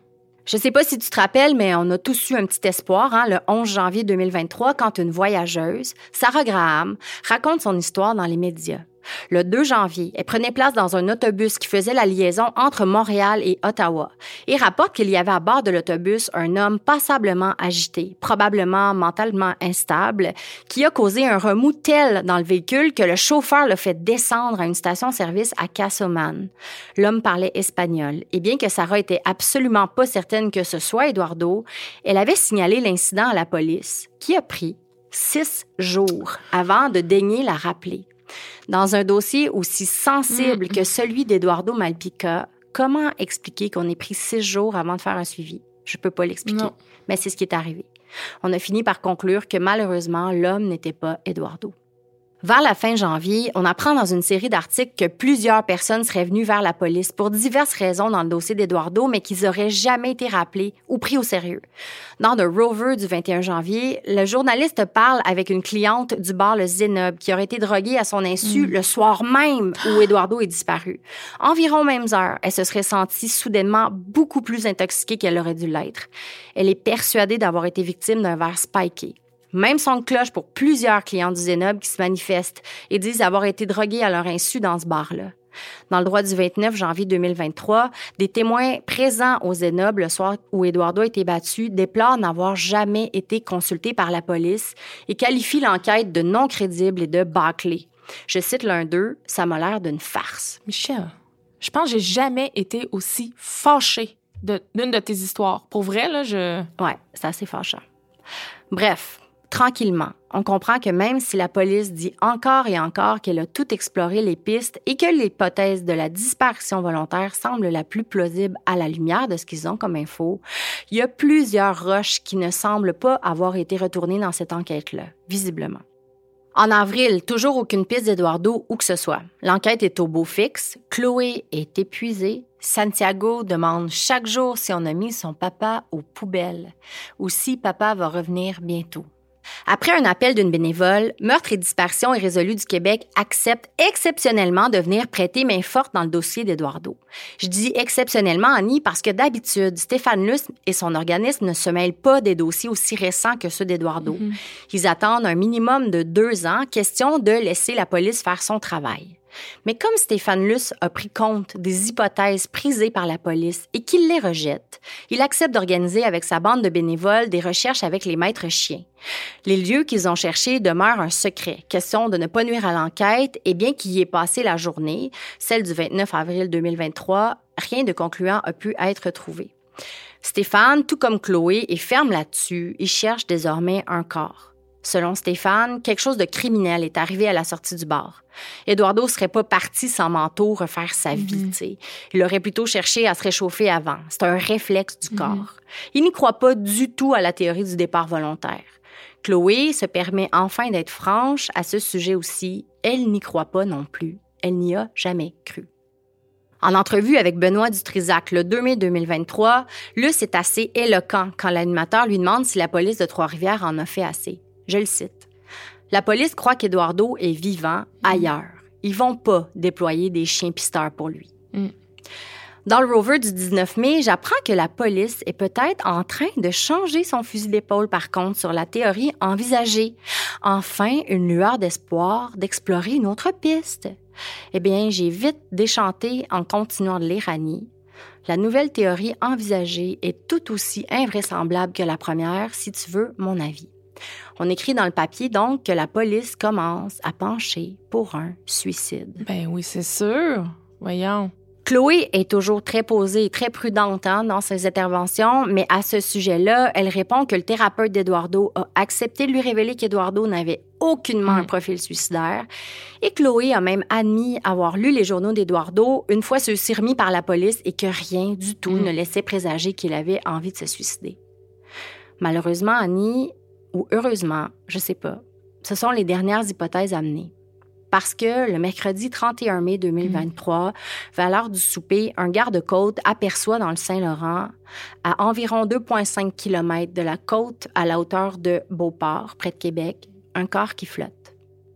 Je sais pas si tu te rappelles, mais on a tous eu un petit espoir, hein, le onze janvier deux mille vingt-trois, quand une voyageuse, Sarah Graham, raconte son histoire dans les médias. Le deux janvier, elle prenait place dans un autobus qui faisait la liaison entre Montréal et Ottawa et rapporte qu'il y avait à bord de l'autobus un homme passablement agité, probablement mentalement instable, qui a causé un remous tel dans le véhicule que le chauffeur l'a fait descendre à une station-service à Castlemaine. L'homme parlait espagnol et bien que Sarah était absolument pas certaine que ce soit Eduardo, elle avait signalé l'incident à la police, qui a pris six jours avant de daigner la rappeler. Dans un dossier aussi sensible mmh. que celui d'Eduardo Malpica, comment expliquer qu'on ait pris six jours avant de faire un suivi? Je peux pas l'expliquer, non. Mais c'est ce qui est arrivé. On a fini par conclure que malheureusement, l'homme n'était pas Eduardo. Vers la fin janvier, on apprend dans une série d'articles que plusieurs personnes seraient venues vers la police pour diverses raisons dans le dossier d'Eduardo, mais qu'ils auraient jamais été rappelés ou pris au sérieux. Dans The Rover du vingt et un janvier, le journaliste parle avec une cliente du bar Le Zénob qui aurait été droguée à son insu mmh. le soir même où Eduardo est disparu. Environ aux mêmes heures, elle se serait sentie soudainement beaucoup plus intoxiquée qu'elle aurait dû l'être. Elle est persuadée d'avoir été victime d'un verre spiké. Même son de cloche pour plusieurs clients du Zénob qui se manifestent et disent avoir été drogués à leur insu dans ce bar-là. Dans le droit du vingt-neuf janvier deux mille vingt-trois, des témoins présents au Zénob le soir où Eduardo a été battu déplorent n'avoir jamais été consultés par la police et qualifient l'enquête de non crédible et de bâclée. Je cite l'un d'eux, ça m'a l'air d'une farce. Michel, je pense que j'ai jamais été aussi fâchée de, d'une de tes histoires. Pour vrai, là, je... Ouais, c'est assez fâchant. Bref. Tranquillement, on comprend que même si la police dit encore et encore qu'elle a tout exploré les pistes et que l'hypothèse de la disparition volontaire semble la plus plausible à la lumière de ce qu'ils ont comme info, il y a plusieurs roches qui ne semblent pas avoir été retournées dans cette enquête-là, visiblement. En avril, toujours aucune piste d'Eduardo où que ce soit. L'enquête est au beau fixe, Chloé est épuisée, Santiago demande chaque jour si on a mis son papa aux poubelles ou si papa va revenir bientôt. Après un appel d'une bénévole, Meurtres et disparitions irrésolues du Québec accepte exceptionnellement de venir prêter main forte dans le dossier d'Eduardo. Je dis exceptionnellement, Annie, parce que d'habitude, Stéphane Luce et son organisme ne se mêlent pas des dossiers aussi récents que ceux d'Eduardo. Mm-hmm. Ils attendent un minimum de deux ans, question de laisser la police faire son travail. Mais comme Stéphane Luce a pris compte des hypothèses prisées par la police et qu'il les rejette, il accepte d'organiser avec sa bande de bénévoles des recherches avec les maîtres chiens. Les lieux qu'ils ont cherchés demeurent un secret, question de ne pas nuire à l'enquête, et bien qu'il y ait passé la journée, celle du vingt-neuf avril deux mille vingt-trois, rien de concluant a pu être trouvé. Stéphane, tout comme Chloé, est ferme là-dessus et cherche désormais un corps. Selon Stéphane, quelque chose de criminel est arrivé à la sortie du bar. Eduardo ne serait pas parti sans manteau refaire sa vie. Mm-hmm. Il aurait plutôt cherché à se réchauffer avant. C'est un réflexe du corps. Mm-hmm. Il n'y croit pas du tout à la théorie du départ volontaire. Chloé se permet enfin d'être franche à ce sujet aussi. Elle n'y croit pas non plus. Elle n'y a jamais cru. En entrevue avec Benoît Dutrisac le deux mai deux mille vingt-trois, Luce est assez éloquent quand l'animateur lui demande si la police de Trois-Rivières en a fait assez. Je le cite. « La police croit qu'Eduardo est vivant ailleurs. Ils vont pas déployer des chiens pisteurs pour lui. Mm. » Dans le Rover du dix-neuf mai, j'apprends que la police est peut-être en train de changer son fusil d'épaule, par contre, sur la théorie envisagée. Enfin, une lueur d'espoir d'explorer une autre piste. Eh bien, j'ai vite déchanté en continuant de lire Annie. La nouvelle théorie envisagée est tout aussi invraisemblable que la première, si tu veux mon avis. On écrit dans le papier, donc, que la police commence à pencher pour un suicide. Ben oui, c'est sûr. Voyons. Chloé est toujours très posée et très prudente hein, dans ses interventions, mais à ce sujet-là, elle répond que le thérapeute d'Eduardo a accepté de lui révéler qu'Eduardo n'avait aucunement mmh. un profil suicidaire. Et Chloé a même admis avoir lu les journaux d'Eduardo une fois ceux-ci remis par la police et que rien du tout mmh. ne laissait présager qu'il avait envie de se suicider. Malheureusement, Annie... ou heureusement, je sais pas, ce sont les dernières hypothèses amenées. Parce que le mercredi trente et un mai deux mille vingt-trois, mmh. vers l'heure du souper, un garde-côte aperçoit dans le Saint-Laurent, à environ deux virgule cinq kilomètres de la côte à la hauteur de Beauport, près de Québec, un corps qui flotte.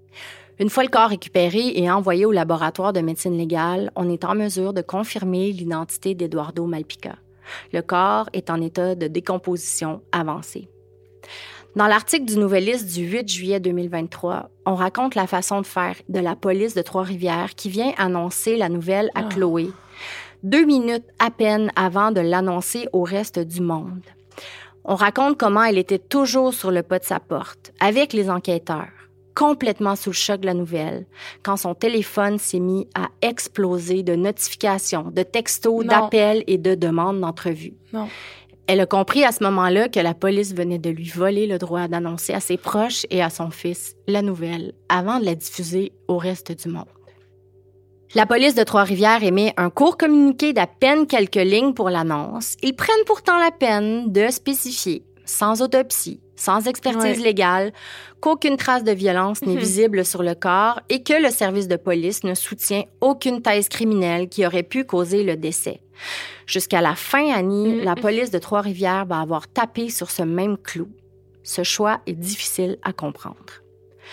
Une fois le corps récupéré et envoyé au laboratoire de médecine légale, on est en mesure de confirmer l'identité d'Eduardo Malpica. Le corps est en état de décomposition avancée. Dans l'article du Nouvelliste du huit juillet deux mille vingt-trois, on raconte la façon de faire de la police de Trois-Rivières qui vient annoncer la nouvelle à Chloé, deux minutes à peine avant de l'annoncer au reste du monde. On raconte comment elle était toujours sur le pas de sa porte, avec les enquêteurs, complètement sous le choc de la nouvelle, quand son téléphone s'est mis à exploser de notifications, de textos, Non. d'appels et de demandes d'entrevue. Non. Elle a compris à ce moment-là que la police venait de lui voler le droit d'annoncer à ses proches et à son fils la nouvelle avant de la diffuser au reste du monde. La police de Trois-Rivières émet un court communiqué d'à peine quelques lignes pour l'annonce. Ils prennent pourtant la peine de spécifier, sans autopsie, sans expertise Ouais. légale, qu'aucune trace de violence n'est visible sur le corps et que le service de police ne soutient aucune thèse criminelle qui aurait pu causer le décès. Jusqu'à la fin, Annie, Mm. la police de Trois-Rivières va avoir tapé sur ce même clou. Ce choix est difficile à comprendre.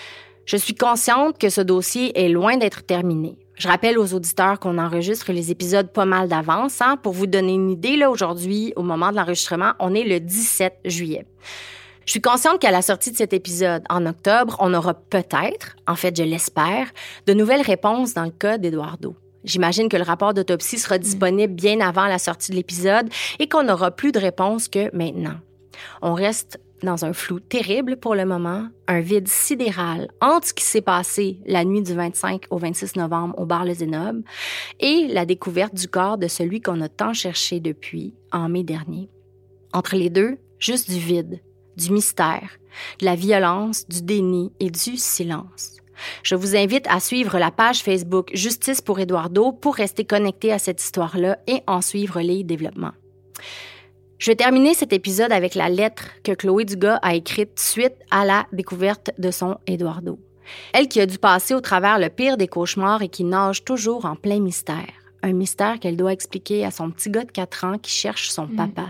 Je suis consciente que ce dossier est loin d'être terminé. Je rappelle aux auditeurs qu'on enregistre les épisodes pas mal d'avance. Hein? Pour vous donner une idée, là, aujourd'hui, au moment de l'enregistrement, on est le dix-sept juillet. Je suis consciente qu'à la sortie de cet épisode, en octobre, on aura peut-être, en fait, je l'espère, de nouvelles réponses dans le cas d'Eduardo. J'imagine que le rapport d'autopsie sera disponible bien avant la sortie de l'épisode et qu'on n'aura plus de réponses que maintenant. On reste dans un flou terrible pour le moment, un vide sidéral entre ce qui s'est passé la nuit du vingt-cinq au vingt-six novembre au bar Le Zénob et la découverte du corps de celui qu'on a tant cherché depuis, en mai dernier. Entre les deux, juste du vide, du mystère, de la violence, du déni et du silence. Je vous invite à suivre la page Facebook Justice pour Eduardo pour rester connecté à cette histoire-là et en suivre les développements. Je vais terminer cet épisode avec la lettre que Chloé Dugas a écrite suite à la découverte de son Eduardo. Elle qui a dû passer au travers le pire des cauchemars et qui nage toujours en plein mystère. Un mystère qu'elle doit expliquer à son petit gars de quatre ans qui cherche son papa.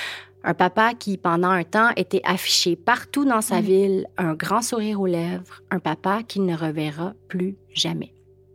Un papa qui, pendant un temps, était affiché partout dans sa mmh. ville, un grand sourire aux lèvres, un papa qu'il ne reverra plus jamais.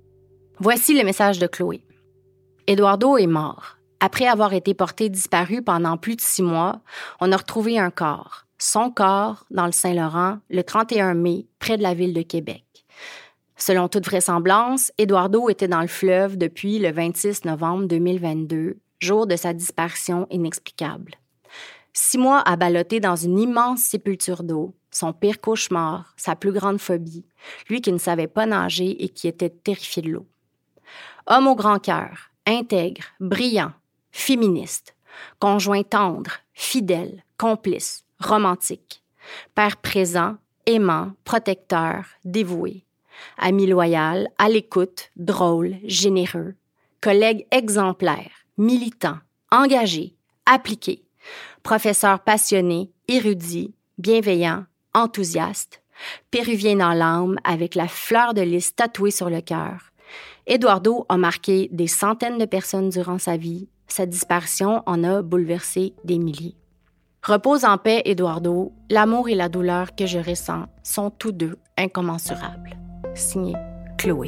Voici le message de Chloé. Eduardo est mort. Après avoir été porté disparu pendant plus de six mois, on a retrouvé un corps, son corps, dans le Saint-Laurent, le trente et un mai, près de la ville de Québec. Selon toute vraisemblance, Eduardo était dans le fleuve depuis le vingt-six novembre deux mille vingt-deux, jour de sa disparition inexplicable. Six mois à balloter dans une immense sépulture d'eau, son pire cauchemar, sa plus grande phobie, lui qui ne savait pas nager et qui était terrifié de l'eau. Homme au grand cœur, intègre, brillant, féministe, conjoint tendre, fidèle, complice, romantique, père présent, aimant, protecteur, dévoué, ami loyal, à l'écoute, drôle, généreux, collègue exemplaire, militant, engagé, appliqué, professeur passionné, érudit, bienveillant, enthousiaste, péruvien dans l'âme avec la fleur de lys tatouée sur le cœur. Eduardo a marqué des centaines de personnes durant sa vie. Sa disparition en a bouleversé des milliers. Repose en paix, Eduardo. L'amour et la douleur que je ressens sont tous deux incommensurables. Signé Chloé.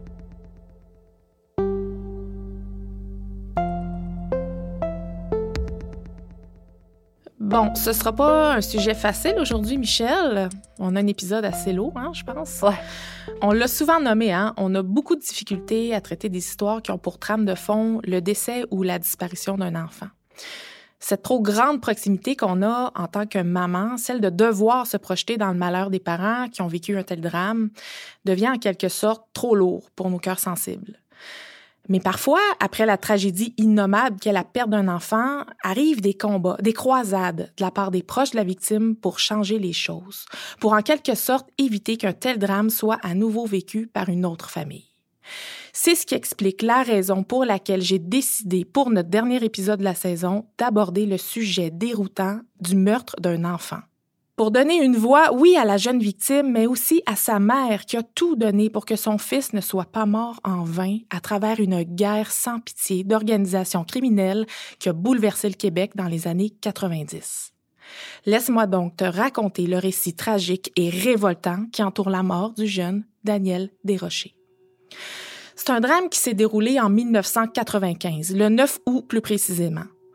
Bon, ce sera pas un sujet facile aujourd'hui, Michel. On a un épisode assez lourd, hein, je pense. Ouais. On l'a souvent nommé, hein. On a beaucoup de difficultés à traiter des histoires qui ont pour trame de fond le décès ou la disparition d'un enfant. Cette trop grande proximité qu'on a en tant que maman, celle de devoir se projeter dans le malheur des parents qui ont vécu un tel drame, devient en quelque sorte trop lourd pour nos cœurs sensibles. Mais parfois, après la tragédie innommable qu'est la perte d'un enfant, arrivent des combats, des croisades de la part des proches de la victime pour changer les choses, pour en quelque sorte éviter qu'un tel drame soit à nouveau vécu par une autre famille. C'est ce qui explique la raison pour laquelle j'ai décidé, pour notre dernier épisode de la saison, d'aborder le sujet déroutant du meurtre d'un enfant. Pour donner une voix, oui, à la jeune victime, mais aussi à sa mère qui a tout donné pour que son fils ne soit pas mort en vain à travers une guerre sans pitié d'organisations criminelles qui a bouleversé le Québec dans les années quatre-vingt-dix. Laisse-moi donc te raconter le récit tragique et révoltant qui entoure la mort du jeune Daniel Desrochers. C'est un drame qui s'est déroulé en dix-neuf cent quatre-vingt-quinze, le neuf août plus précisément.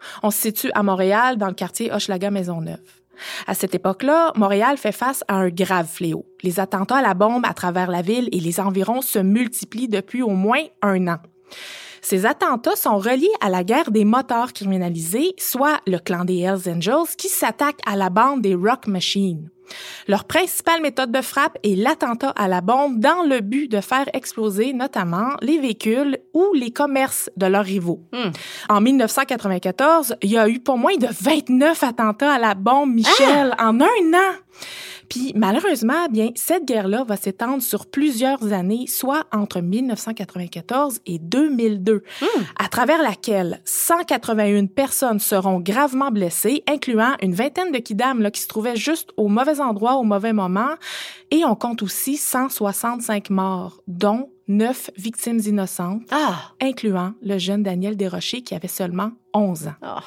On se situe à Montréal, dans le quartier Hochelaga-Maisonneuve. À cette époque-là, Montréal fait face à un grave fléau. Les attentats à la bombe à travers la ville et les environs se multiplient depuis au moins un an. Ces attentats sont reliés à la guerre des motards criminalisés, soit le clan des Hells Angels, qui s'attaque à la bande des Rock Machine. Leur principale méthode de frappe est l'attentat à la bombe dans le but de faire exploser notamment les véhicules ou les commerces de leurs rivaux. Mm. En dix-neuf cent quatre-vingt-quatorze, il y a eu pas moins de vingt-neuf attentats à la bombe, Michel, ah! en un an. Puis malheureusement, bien, cette guerre-là va s'étendre sur plusieurs années, soit entre dix-neuf cent quatre-vingt-quatorze et deux mille deux, mm. à travers laquelle cent quatre-vingt-une personnes seront gravement blessées, incluant une vingtaine de kidams là, qui se trouvaient juste au mauvais endroit au mauvais moment. Et on compte aussi cent soixante-cinq morts, dont neuf victimes innocentes, ah. incluant le jeune Daniel Desrochers qui avait seulement onze ans. Ah.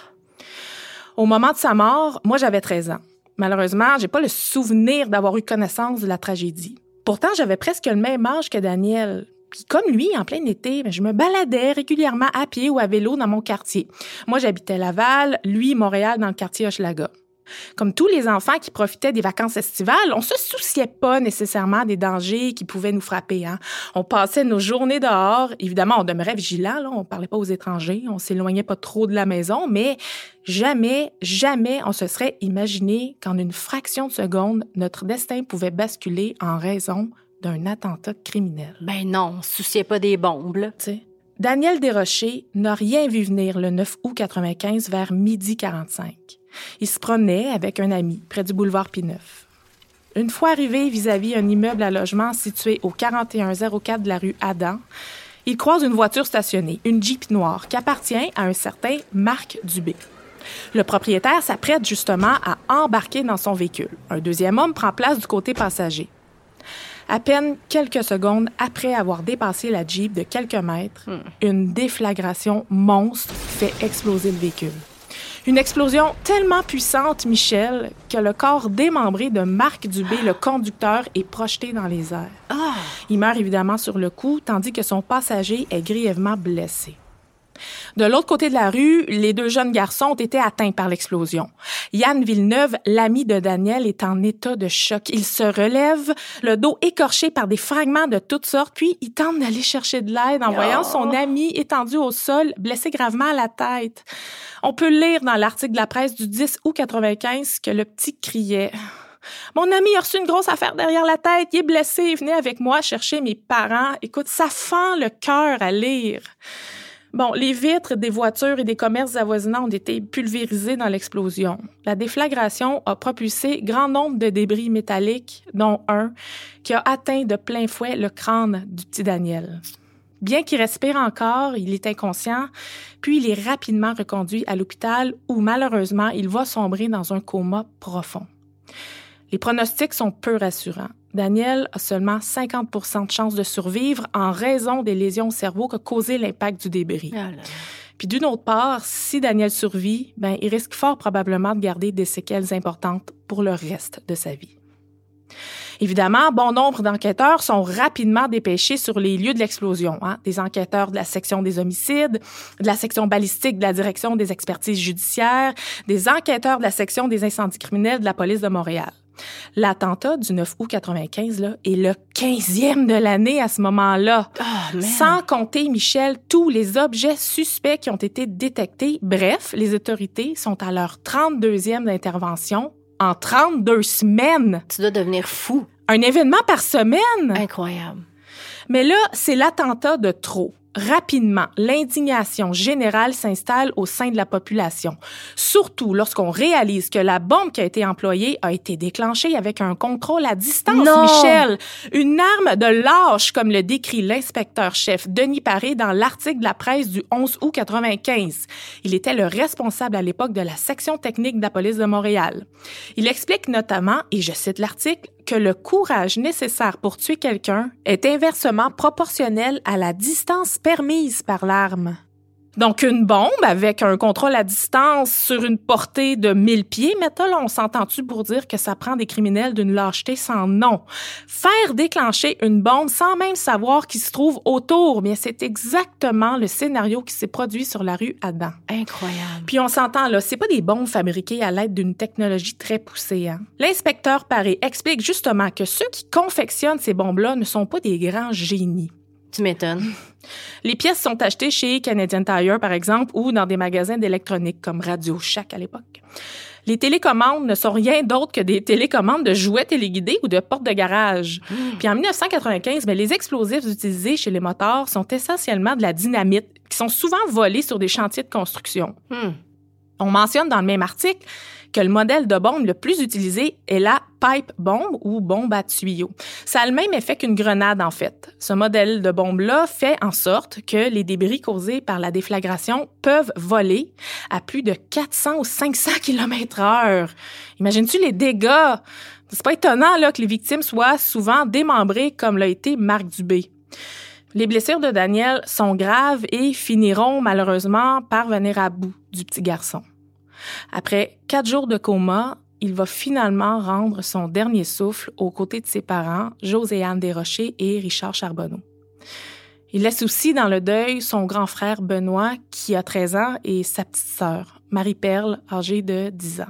Au moment de sa mort, moi j'avais treize ans. Malheureusement, j'ai pas le souvenir d'avoir eu connaissance de la tragédie. Pourtant, j'avais presque le même âge que Daniel. Puis comme lui, en plein été, je me baladais régulièrement à pied ou à vélo dans mon quartier. Moi, j'habitais Laval, lui, Montréal, dans le quartier Hochelaga. Comme tous les enfants qui profitaient des vacances estivales, on se souciait pas nécessairement des dangers qui pouvaient nous frapper. Hein. On passait nos journées dehors. Évidemment, on demeurait vigilants, là. On parlait pas aux étrangers, on s'éloignait pas trop de la maison, mais jamais, jamais on se serait imaginé qu'en une fraction de seconde, notre destin pouvait basculer en raison d'un attentat criminel. Ben non, on se souciait pas des bombes, là. Tu sais. Daniel Desrochers n'a rien vu venir le neuf août quatre-vingt-quinze vers midi quarante-cinq. Il se promenait avec un ami près du boulevard Pineuf. Une fois arrivé vis-à-vis un immeuble à logement situé au quarante et un zéro quatre de la rue Adam, il croise une voiture stationnée, une Jeep noire, qui appartient à un certain Marc Dubé. Le propriétaire s'apprête justement à embarquer dans son véhicule. Un deuxième homme prend place du côté passager. À peine quelques secondes après avoir dépassé la Jeep de quelques mètres, hmm. une déflagration monstre fait exploser le véhicule. Une explosion tellement puissante, Michel, que le corps démembré de Marc Dubé, le conducteur, est projeté dans les airs. Oh. Il meurt évidemment sur le coup, tandis que son passager est grièvement blessé. De l'autre côté de la rue, les deux jeunes garçons ont été atteints par l'explosion. Yann Villeneuve, l'ami de Daniel, est en état de choc. Il se relève, le dos écorché par des fragments de toutes sortes, puis il tente d'aller chercher de l'aide en oh. voyant son ami étendu au sol, blessé gravement à la tête. On peut lire dans l'article de la presse du dix août quatre-vingt-quinze que le petit criait « Mon ami a reçu une grosse affaire derrière la tête, il est blessé, venez avec moi chercher mes parents. » Écoute, ça fend le cœur à lire. Bon, les vitres des voitures et des commerces avoisinants ont été pulvérisées dans l'explosion. La déflagration a propulsé grand nombre de débris métalliques, dont un qui a atteint de plein fouet le crâne du petit Daniel. Bien qu'il respire encore, il est inconscient, puis il est rapidement reconduit à l'hôpital où, malheureusement, il va sombrer dans un coma profond. Les pronostics sont peu rassurants. Daniel a seulement cinquante pour cent de chances de survivre en raison des lésions au cerveau qu'a causé l'impact du débris. Ah là là. Puis d'une autre part, si Daniel survit, ben, il risque fort probablement de garder des séquelles importantes pour le reste de sa vie. Évidemment, bon nombre d'enquêteurs sont rapidement dépêchés sur les lieux de l'explosion. Hein? Des enquêteurs de la section des homicides, de la section balistique de la direction des expertises judiciaires, des enquêteurs de la section des incendies criminels de la police de Montréal. L'attentat du neuf août quatre-vingt-quinze là, est le quinzième de l'année à ce moment-là. Oh, sans compter, Michel, tous les objets suspects qui ont été détectés. Bref, les autorités sont à leur trente-deuxième intervention en trente-deux semaines. Tu dois devenir fou. Un événement par semaine. Incroyable. Mais là, c'est l'attentat de trop. Rapidement, l'indignation générale s'installe au sein de la population, surtout lorsqu'on réalise que la bombe qui a été employée a été déclenchée avec un contrôle à distance, non. Michel. Une arme de lâche, comme le décrit l'inspecteur-chef Denis Paré dans l'article de la presse du onze août quatre-vingt-quinze. Il était le responsable à l'époque de la section technique de la police de Montréal. Il explique notamment, et je cite l'article, que le courage nécessaire pour tuer quelqu'un est inversement proportionnel à la distance permise par l'arme. Donc, une bombe avec un contrôle à distance sur une portée de mille pieds, mettons, là, on s'entend-tu pour dire que ça prend des criminels d'une lâcheté sans nom? Faire déclencher une bombe sans même savoir qui se trouve autour, bien, c'est exactement le scénario qui s'est produit sur la rue Adam. Incroyable. Puis on s'entend, là, c'est pas des bombes fabriquées à l'aide d'une technologie très poussée, hein? L'inspecteur Paré explique justement que ceux qui confectionnent ces bombes-là ne sont pas des grands génies. Tu m'étonnes. Les pièces sont achetées chez Canadian Tire, par exemple, ou dans des magasins d'électronique comme Radio Shack à l'époque. Les télécommandes ne sont rien d'autre que des télécommandes de jouets téléguidés ou de portes de garage. Mmh. Puis en dix-neuf cent quatre-vingt-quinze, bien, les explosifs utilisés chez les motards sont essentiellement de la dynamite, qui sont souvent volés sur des chantiers de construction. Mmh. On mentionne dans le même article que le modèle de bombe le plus utilisé est la pipe bomb ou bombe à tuyau. Ça a le même effet qu'une grenade, en fait. Ce modèle de bombe-là fait en sorte que les débris causés par la déflagration peuvent voler à plus de quatre cents ou cinq cents kilomètres heure. Imagines-tu les dégâts? C'est pas étonnant là, que les victimes soient souvent démembrées comme l'a été Marc Dubé. Les blessures de Daniel sont graves et finiront malheureusement par venir à bout du petit garçon. Après quatre jours de coma, il va finalement rendre son dernier souffle aux côtés de ses parents, Josiane Desrochers et Richard Charbonneau. Il laisse aussi dans le deuil son grand frère Benoît, qui a treize ans, et sa petite sœur, Marie-Perle, âgée de dix ans.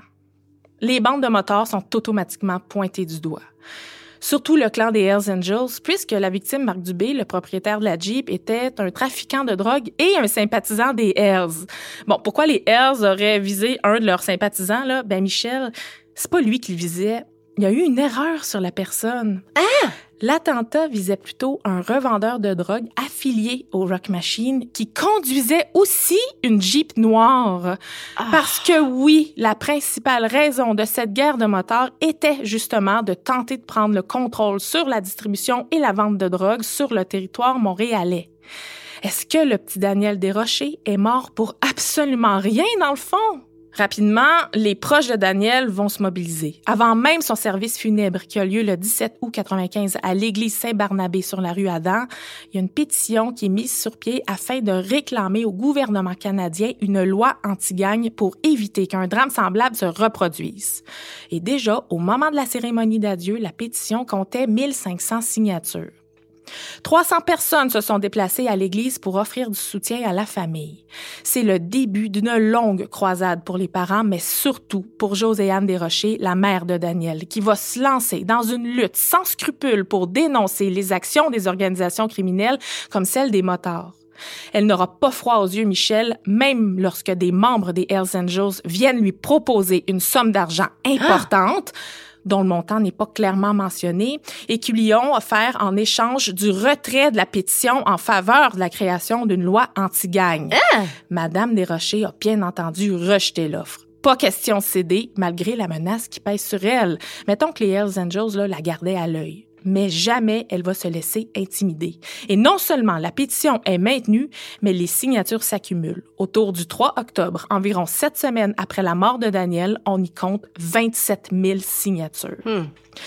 Les bandes de motards sont automatiquement pointées du doigt. Surtout le clan des Hells Angels, puisque la victime, Marc Dubé, le propriétaire de la Jeep, était un trafiquant de drogue et un sympathisant des Hells. Bon, pourquoi les Hells auraient visé un de leurs sympathisants, là? Ben, Michel, c'est pas lui qui le visait. Il y a eu une erreur sur la personne. Ah! L'attentat visait plutôt un revendeur de drogue affilié au Rock Machine qui conduisait aussi une Jeep noire. Oh. Parce que oui, la principale raison de cette guerre de motards était justement de tenter de prendre le contrôle sur la distribution et la vente de drogue sur le territoire montréalais. Est-ce que le petit Daniel Desrochers est mort pour absolument rien dans le fond? Rapidement, les proches de Daniel vont se mobiliser. Avant même son service funèbre qui a lieu le dix-sept août quatre-vingt-quinze à l'église Saint-Barnabé sur la rue Adam, il y a une pétition qui est mise sur pied afin de réclamer au gouvernement canadien une loi anti-gang pour éviter qu'un drame semblable se reproduise. Et déjà, au moment de la cérémonie d'adieu, la pétition comptait mille cinq cents signatures. trois cents personnes se sont déplacées à l'église pour offrir du soutien à la famille. C'est le début d'une longue croisade pour les parents, mais surtout pour Josiane Desrochers, la mère de Daniel, qui va se lancer dans une lutte sans scrupule pour dénoncer les actions des organisations criminelles comme celle des motards. Elle n'aura pas froid aux yeux, Michel, même lorsque des membres des Hells Angels viennent lui proposer une somme d'argent importante, ah! dont le montant n'est pas clairement mentionné, et qui lui ont offert en échange du retrait de la pétition en faveur de la création d'une loi anti-gang. Ah! Madame Desrochers a bien entendu rejeté l'offre. Pas question de céder, malgré la menace qui pèse sur elle. Mettons que les Hells Angels là, la gardaient à l'œil. Mais jamais elle va se laisser intimider. Et non seulement la pétition est maintenue, mais les signatures s'accumulent. Autour du trois octobre, environ sept semaines après la mort de Daniel, on y compte vingt-sept mille signatures. Hmm.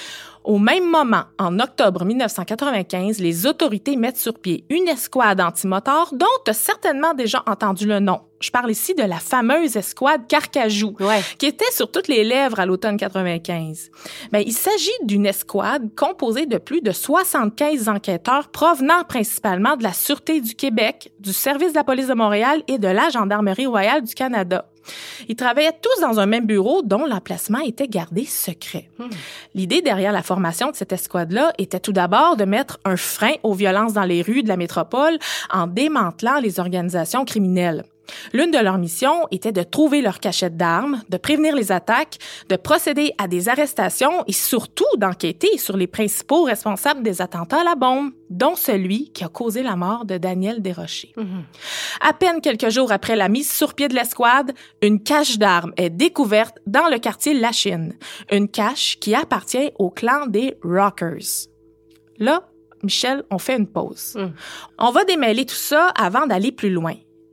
Au même moment, en octobre dix-neuf cent quatre-vingt-quinze, les autorités mettent sur pied une escouade anti-motards dont tu as certainement déjà entendu le nom. Je parle ici de la fameuse escouade Carcajou, ouais. qui était sur toutes les lèvres à l'automne quatre-vingt-quinze. Ben, il s'agit d'une escouade composée de plus de soixante-quinze enquêteurs provenant principalement de la Sûreté du Québec, du Service de la police de Montréal et de la Gendarmerie royale du Canada. Ils travaillaient tous dans un même bureau dont l'emplacement était gardé secret. Hmm. L'idée derrière la formation de cette escouade-là était tout d'abord de mettre un frein aux violences dans les rues de la métropole en démantelant les organisations criminelles. L'une de leurs missions était de trouver leurs cachettes d'armes, de prévenir les attaques, de procéder à des arrestations et surtout d'enquêter sur les principaux responsables des attentats à la bombe, dont celui qui a causé la mort de Daniel Desrochers. Mm-hmm. À peine quelques jours après la mise sur pied de l'escouade, une cache d'armes est découverte dans le quartier Lachine, une cache qui appartient au clan des Rockers. Là, Michel, on fait une pause. Mm. On va démêler tout ça avant d'aller plus loin.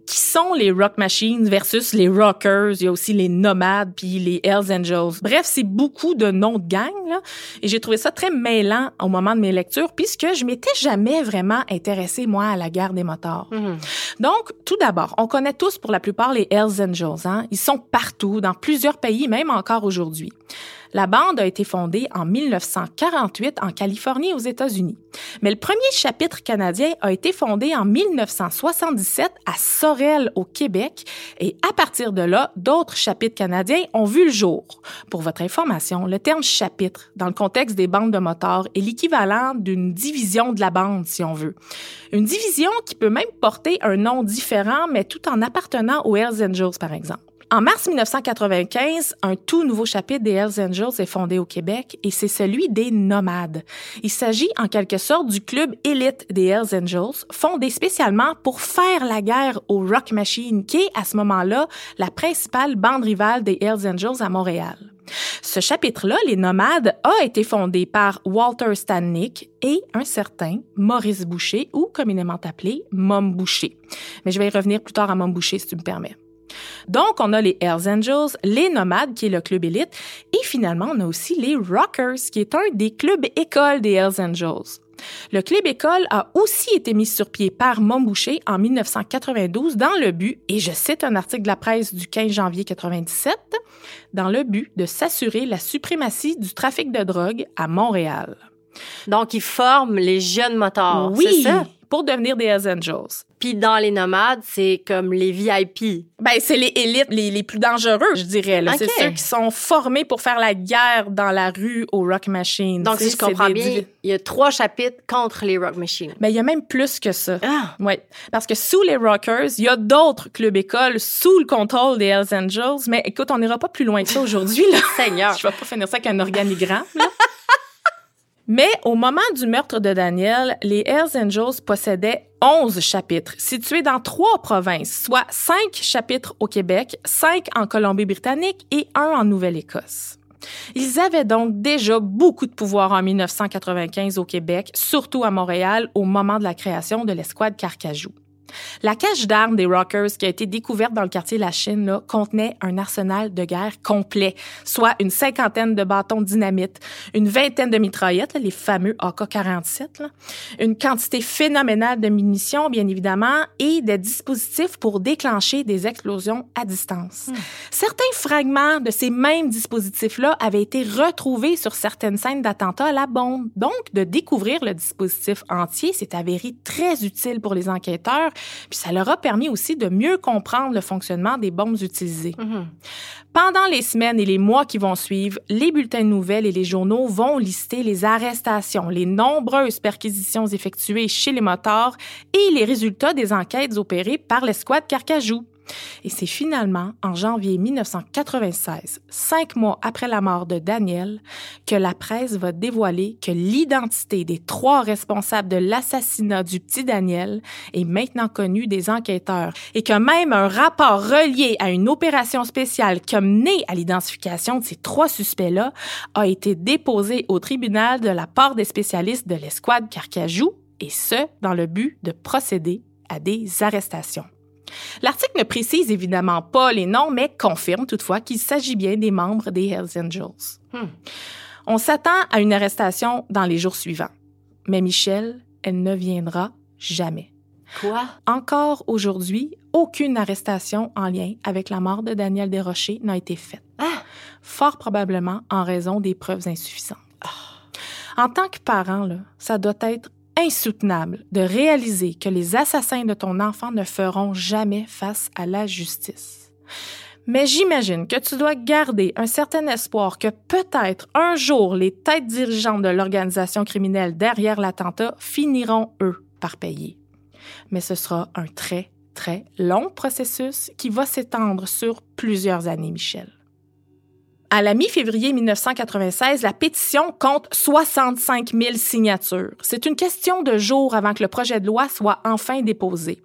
qui sont les Rock Machines versus les Rockers? Il y a aussi les Nomades puis les Hells Angels. Bref, c'est beaucoup de noms de gang, là. Et j'ai trouvé ça très mêlant au moment de mes lectures puisque je m'étais jamais vraiment intéressée, moi, à la guerre des motards. Mm-hmm. Donc, tout d'abord, on connaît tous pour la plupart les Hells Angels, hein. Ils sont partout, dans plusieurs pays, même encore aujourd'hui. La bande a été fondée en dix-neuf cent quarante-huit en Californie, aux États-Unis. Mais le premier chapitre canadien a été fondé en dix-neuf cent soixante-dix-sept à Sorel, au Québec. Et à partir de là, d'autres chapitres canadiens ont vu le jour. Pour votre information, le terme chapitre, dans le contexte des bandes de motards, est l'équivalent d'une division de la bande, si on veut. Une division qui peut même porter un nom différent, mais tout en appartenant aux Hells Angels, par exemple. En mars dix-neuf cent quatre-vingt-quinze, un tout nouveau chapitre des Hells Angels est fondé au Québec et c'est celui des Nomades. Il s'agit en quelque sorte du club élite des Hells Angels, fondé spécialement pour faire la guerre aux Rock Machines, qui est à ce moment-là la principale bande rivale des Hells Angels à Montréal. Ce chapitre-là, les Nomades, a été fondé par Walter Stannick et un certain Maurice Boucher, ou communément appelé Mom Boucher. Mais je vais y revenir plus tard à Mom Boucher, si tu me permets. Donc, on a les Hells Angels, les Nomades, qui est le club élite, et finalement, on a aussi les Rockers, qui est un des clubs écoles des Hells Angels. Le club école a aussi été mis sur pied par Mom Boucher en dix-neuf cent quatre-vingt-douze dans le but, et je cite un article de la presse du quinze janvier quatre-vingt-dix-sept, dans le but de s'assurer la suprématie du trafic de drogue à Montréal. Donc, ils forment les jeunes motards, oui, c'est ça? Pour devenir des Hells Angels. Puis dans les Nomades, c'est comme les V I P. Ben, c'est les élites, les, les plus dangereux, je dirais. Là. Okay. C'est ceux qui sont formés pour faire la guerre dans la rue aux Rock Machines. Donc, si je comprends des... bien, il y a trois chapitres contre les Rock Machines. Ben, il y a même plus que ça. Ah! Oui. Parce que sous les Rockers, il y a d'autres clubs-écoles sous le contrôle des Hells Angels. Mais écoute, on n'ira pas plus loin que ça aujourd'hui. Là. Seigneur! Je vais pas finir ça avec un organigramme, là. Mais au moment du meurtre de Daniel, les Hells Angels possédaient onze chapitres, situés dans trois provinces, soit cinq chapitres au Québec, cinq en Colombie-Britannique et un en Nouvelle-Écosse. Ils avaient donc déjà beaucoup de pouvoir en dix-neuf cent quatre-vingt-quinze au Québec, surtout à Montréal, au moment de la création de l'escouade Carcajou. La cache d'armes des Rockers qui a été découverte dans le quartier La Chine là, contenait un arsenal de guerre complet, soit une cinquantaine de bâtons de dynamite, une vingtaine de mitraillettes, là, les fameux A K quarante-sept, là, une quantité phénoménale de munitions, bien évidemment, et des dispositifs pour déclencher des explosions à distance. Mmh. Certains fragments de ces mêmes dispositifs-là avaient été retrouvés sur certaines scènes d'attentats à la bombe. Donc, de découvrir le dispositif entier s'est avéré très utile pour les enquêteurs. Puis ça leur a permis aussi de mieux comprendre le fonctionnement des bombes utilisées. Mm-hmm. Pendant les semaines et les mois qui vont suivre, les bulletins de nouvelles et les journaux vont lister les arrestations, les nombreuses perquisitions effectuées chez les motards et les résultats des enquêtes opérées par l'escouade Carcajou. Et c'est finalement en janvier dix-neuf cent quatre-vingt-seize, cinq mois après la mort de Daniel, que la presse va dévoiler que l'identité des trois responsables de l'assassinat du petit Daniel est maintenant connue des enquêteurs et que même un rapport relié à une opération spéciale qui a mené à l'identification de ces trois suspects-là a été déposé au tribunal de la part des spécialistes de l'escouade Carcajou, et ce, dans le but de procéder à des arrestations. L'article ne précise évidemment pas les noms, mais confirme toutefois qu'il s'agit bien des membres des Hells Angels. Hmm. On s'attend à une arrestation dans les jours suivants. Mais Michel, elle ne viendra jamais. Quoi? Encore aujourd'hui, aucune arrestation en lien avec la mort de Daniel Desrochers n'a été faite. Ah! Fort probablement en raison des preuves insuffisantes. Oh. En tant que parent, là, ça doit être insoutenable de réaliser que les assassins de ton enfant ne feront jamais face à la justice. Mais j'imagine que tu dois garder un certain espoir que peut-être un jour les têtes dirigeantes de l'organisation criminelle derrière l'attentat finiront, eux, par payer. Mais ce sera un très, très long processus qui va s'étendre sur plusieurs années, Michel. À la mi-février dix-neuf cent quatre-vingt-seize, la pétition compte soixante-cinq mille signatures. C'est une question de jours avant que le projet de loi soit enfin déposé.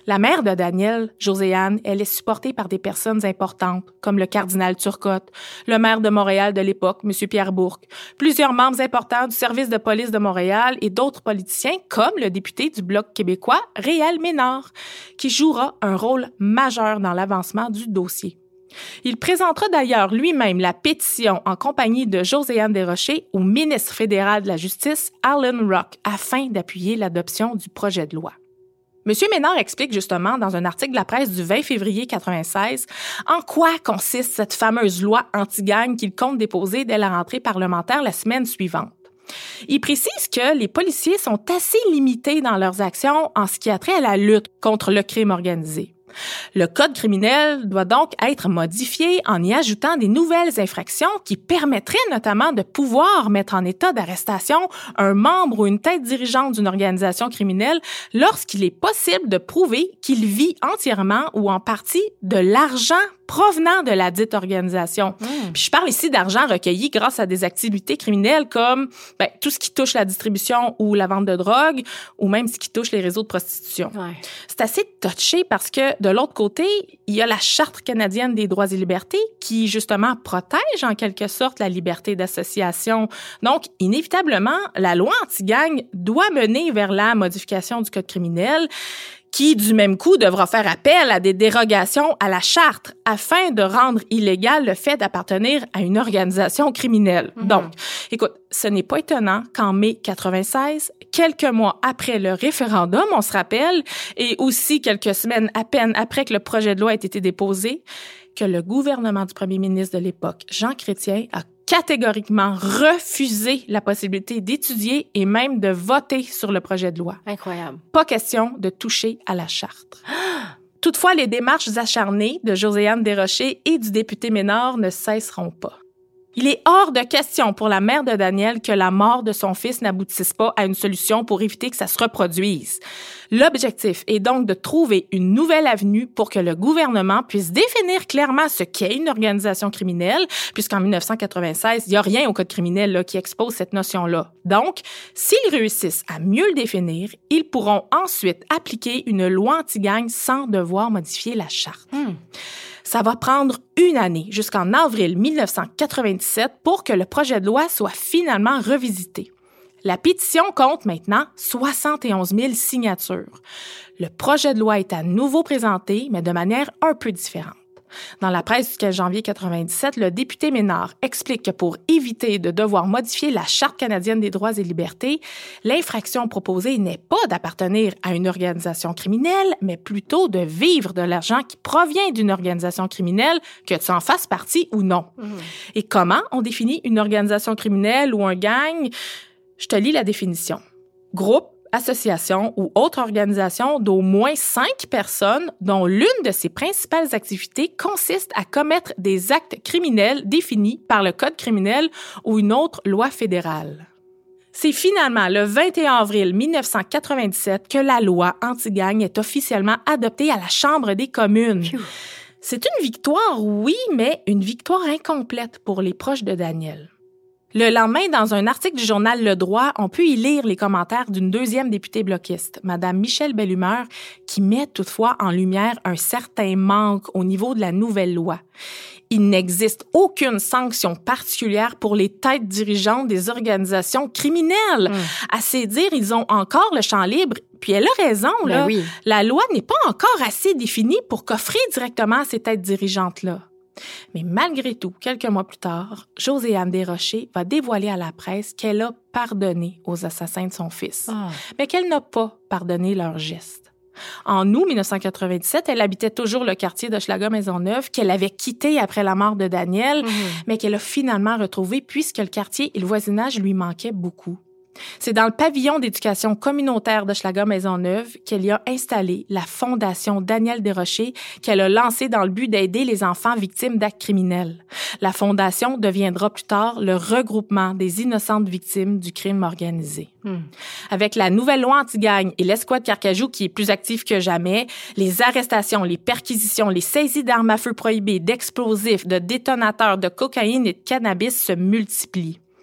La mère de Daniel, Joséanne, elle est supportée par des personnes importantes, comme le cardinal Turcotte, le maire de Montréal de l'époque, M. Pierre Bourque, plusieurs membres importants du service de police de Montréal et d'autres politiciens, comme le député du Bloc québécois, Réal Ménard, qui jouera un rôle majeur dans l'avancement du dossier. Il présentera d'ailleurs lui-même la pétition en compagnie de Joséanne Desrochers au ministre fédéral de la Justice, Alan Rock, afin d'appuyer l'adoption du projet de loi. Monsieur Ménard explique justement dans un article de la presse du vingt février quatre-vingt-seize en quoi consiste cette fameuse loi anti-gang qu'il compte déposer dès la rentrée parlementaire la semaine suivante. Il précise que les policiers sont assez limités dans leurs actions en ce qui a trait à la lutte contre le crime organisé. Le code criminel doit donc être modifié en y ajoutant des nouvelles infractions qui permettraient notamment de pouvoir mettre en état d'arrestation un membre ou une tête dirigeante d'une organisation criminelle lorsqu'il est possible de prouver qu'il vit entièrement ou en partie de l'argent provenant de la dite organisation. Mmh. Puis je parle ici d'argent recueilli grâce à des activités criminelles comme ben, tout ce qui touche la distribution ou la vente de drogue ou même ce qui touche les réseaux de prostitution. Ouais. C'est assez touché parce que de l'autre côté, il y a la Charte canadienne des droits et libertés qui, justement, protège en quelque sorte la liberté d'association. Donc, inévitablement, la loi anti-gang doit mener vers la modification du code criminel qui, du même coup, devra faire appel à des dérogations à la Charte afin de rendre illégal le fait d'appartenir à une organisation criminelle. Mm-hmm. Donc, écoute, ce n'est pas étonnant qu'en mai quatre-vingt-seize, quelques mois après le référendum, on se rappelle, et aussi quelques semaines à peine après que le projet de loi ait été déposé, que le gouvernement du premier ministre de l'époque, Jean Chrétien, a catégoriquement refusé la possibilité d'étudier et même de voter sur le projet de loi. Incroyable. Pas question de toucher à la Charte. Toutefois, les démarches acharnées de Joséanne Desrochers et du député Ménard ne cesseront pas. Il est hors de question pour la mère de Daniel que la mort de son fils n'aboutisse pas à une solution pour éviter que ça se reproduise. L'objectif est donc de trouver une nouvelle avenue pour que le gouvernement puisse définir clairement ce qu'est une organisation criminelle, puisqu'en dix-neuf cent quatre-vingt-seize, il n'y a rien au code criminel là, qui expose cette notion-là. Donc, s'ils réussissent à mieux le définir, ils pourront ensuite appliquer une loi anti-gang sans devoir modifier la Charte. Hmm. Ça va prendre une année, jusqu'en avril dix-neuf cent quatre-vingt-dix-sept, pour que le projet de loi soit finalement revisité. La pétition compte maintenant soixante et onze mille signatures. Le projet de loi est à nouveau présenté, mais de manière un peu différente. Dans la presse du quinze janvier quatre-vingt-dix-sept, le député Ménard explique que pour éviter de devoir modifier la Charte canadienne des droits et libertés, l'infraction proposée n'est pas d'appartenir à une organisation criminelle, mais plutôt de vivre de l'argent qui provient d'une organisation criminelle, que tu en fasses partie ou non. Mmh. Et comment on définit une organisation criminelle ou un gang? Je te lis la définition. Groupe, association ou autre organisation d'au moins cinq personnes dont l'une de ses principales activités consiste à commettre des actes criminels définis par le Code criminel ou une autre loi fédérale. C'est finalement le vingt et un avril dix-neuf cent quatre-vingt-dix-sept que la loi anti-gang est officiellement adoptée à la Chambre des communes. Phew. C'est une victoire, oui, mais une victoire incomplète pour les proches de Daniel. Le lendemain, dans un article du journal Le Droit, on peut y lire les commentaires d'une deuxième députée bloquiste, Mme Michèle Bellumeur, qui met toutefois en lumière un certain manque au niveau de la nouvelle loi. Il n'existe aucune sanction particulière pour les têtes dirigeantes des organisations criminelles. Mmh. À c'est dire, ils ont encore le champ libre. Puis elle a raison, là. Ben oui. La loi n'est pas encore assez définie pour coffrer directement à ces têtes dirigeantes-là. Mais malgré tout, quelques mois plus tard, Joséanne Desrochers va dévoiler à la presse qu'elle a pardonné aux assassins de son fils, oh. mais qu'elle n'a pas pardonné leurs gestes. En août dix-neuf cent quatre-vingt-dix-sept, elle habitait toujours le quartier d'Hochelaga-Maisonneuve qu'elle avait quitté après la mort de Daniel, mmh. mais qu'elle a finalement retrouvé puisque le quartier et le voisinage lui manquaient beaucoup. C'est dans le pavillon d'éducation communautaire d'Hochelaga-Maisonneuve qu'elle y a installé la Fondation Daniel Desrochers qu'elle a lancée dans le but d'aider les enfants victimes d'actes criminels. La Fondation deviendra plus tard le regroupement des innocentes victimes du crime organisé. Hmm. Avec la nouvelle loi anti-gang et l'escouade Carcajou qui est plus active que jamais, les arrestations, les perquisitions, les saisies d'armes à feu prohibées, d'explosifs, de détonateurs, de cocaïne et de cannabis se multiplient.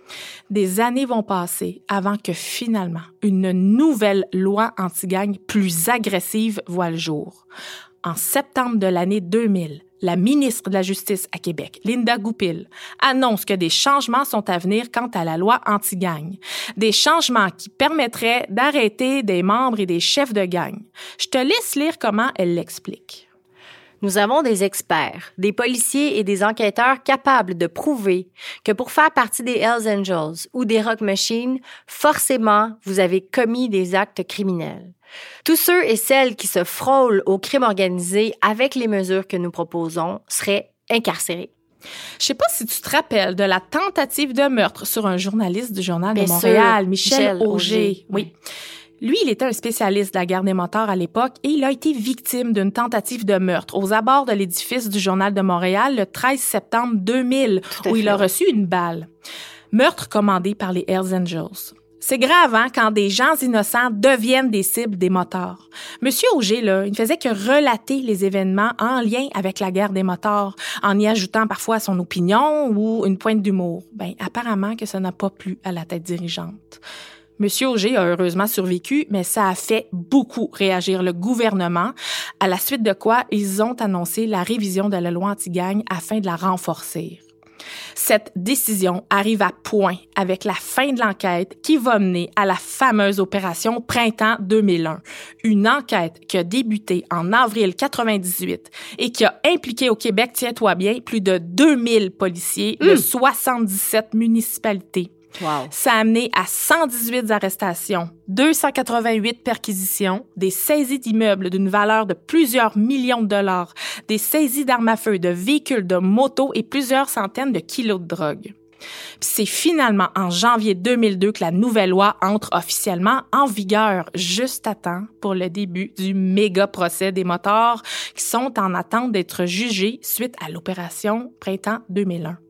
Des années vont passer avant que finalement une nouvelle loi anti-gang plus agressive voit le jour. En septembre de l'année deux mille, la ministre de la Justice à Québec, Linda Goupil, annonce que des changements sont à venir quant à la loi anti-gang. Des changements qui permettraient d'arrêter des membres et des chefs de gang. Je te laisse lire comment elle l'explique. Nous avons des experts, des policiers et des enquêteurs capables de prouver que pour faire partie des Hells Angels ou des Rock Machines, forcément, vous avez commis des actes criminels. Tous ceux et celles qui se frôlent au crime organisé avec les mesures que nous proposons seraient incarcérés. Je sais pas si tu te rappelles de la tentative de meurtre sur un journaliste du Journal Bien de Montréal, sûr, Michel, Michel Auger. Auger. Oui. Lui, il était un spécialiste de la guerre des motards à l'époque et il a été victime d'une tentative de meurtre aux abords de l'édifice du Journal de Montréal le treize septembre deux mille, où il a reçu une balle. Meurtre commandé par les Hells Angels. C'est grave, hein, quand des gens innocents deviennent des cibles des motards. Monsieur Auger, là, il ne faisait que relater les événements en lien avec la guerre des motards, en y ajoutant parfois son opinion ou une pointe d'humour. Ben, apparemment que ça n'a pas plu à la tête dirigeante. Monsieur Auger a heureusement survécu, mais ça a fait beaucoup réagir le gouvernement, à la suite de quoi ils ont annoncé la révision de la loi anti-gang afin de la renforcer. Cette décision arrive à point avec la fin de l'enquête qui va mener à la fameuse opération Printemps deux mille un, une enquête qui a débuté en avril quatre-vingt-dix-huit et qui a impliqué au Québec, tiens-toi bien, plus de deux mille policiers mmh. de soixante-dix-sept municipalités. Wow. Ça a amené à cent dix-huit arrestations, deux cent quatre-vingt-huit perquisitions, des saisies d'immeubles d'une valeur de plusieurs millions de dollars, des saisies d'armes à feu, de véhicules, de motos et plusieurs centaines de kilos de drogue. Puis c'est finalement en janvier deux mille deux que la nouvelle loi entre officiellement en vigueur, juste à temps pour le début du méga procès des motards qui sont en attente d'être jugés suite à l'opération Printemps deux mille un.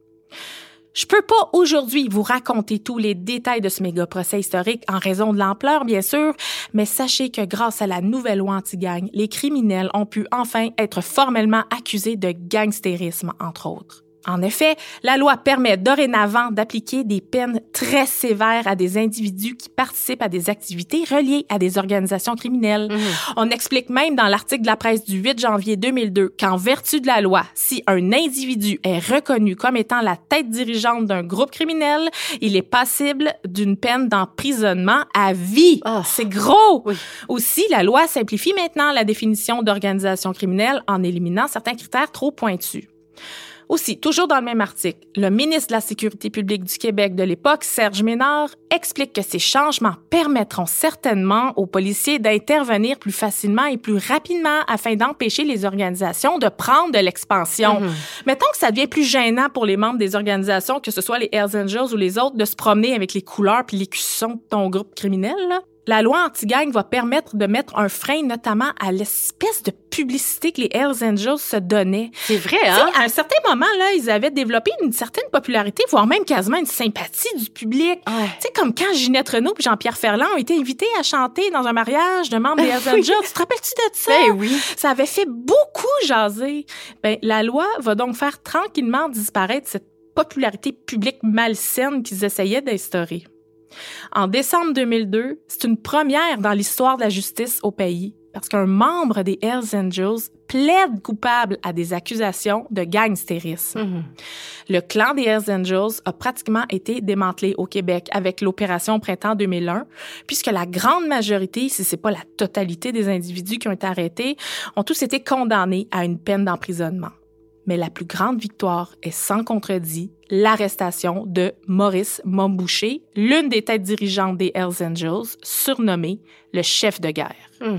Je peux pas aujourd'hui vous raconter tous les détails de ce méga procès historique en raison de l'ampleur, bien sûr, mais sachez que grâce à la nouvelle loi anti-gang, les criminels ont pu enfin être formellement accusés de gangstérisme, entre autres. En effet, la loi permet dorénavant d'appliquer des peines très sévères à des individus qui participent à des activités reliées à des organisations criminelles. Mmh. On explique même dans l'article de la presse du huit janvier deux mille deux qu'en vertu de la loi, si un individu est reconnu comme étant la tête dirigeante d'un groupe criminel, il est passible d'une peine d'emprisonnement à vie. Oh. C'est gros! Oui. Aussi, la loi simplifie maintenant la définition d'organisation criminelle en éliminant certains critères trop pointus. Aussi, toujours dans le même article, le ministre de la Sécurité publique du Québec de l'époque, Serge Ménard, explique que ces changements permettront certainement aux policiers d'intervenir plus facilement et plus rapidement afin d'empêcher les organisations de prendre de l'expansion. Mm-hmm. Mettons que ça devient plus gênant pour les membres des organisations, que ce soit les Hells Angels ou les autres, de se promener avec les couleurs puis l'écusson de ton groupe criminel, là. La loi anti-gang va permettre de mettre un frein notamment à l'espèce de publicité que les Hells Angels se donnaient. C'est vrai, hein? T'sais, à un certain moment, là, ils avaient développé une certaine popularité, voire même quasiment une sympathie du public. Ouais. Tu sais, comme quand Ginette Renault et Jean-Pierre Ferland ont été invités à chanter dans un mariage de membres des Hells Angels. Oui. Tu te rappelles-tu de ça? Ben oui. Ça avait fait beaucoup jaser. Ben, la loi va donc faire tranquillement disparaître cette popularité publique malsaine qu'ils essayaient d'instaurer. En décembre deux mille deux, c'est une première dans l'histoire de la justice au pays parce qu'un membre des Hells Angels plaide coupable à des accusations de gangstérisme. Mm-hmm. Le clan des Hells Angels a pratiquement été démantelé au Québec avec l'opération Printemps deux mille un, puisque la grande majorité, si c'est pas la totalité des individus qui ont été arrêtés, ont tous été condamnés à une peine d'emprisonnement. Mais la plus grande victoire est sans contredit l'arrestation de Maurice Montboucher, l'une des têtes dirigeantes des Hells Angels, surnommé le chef de guerre. Mmh.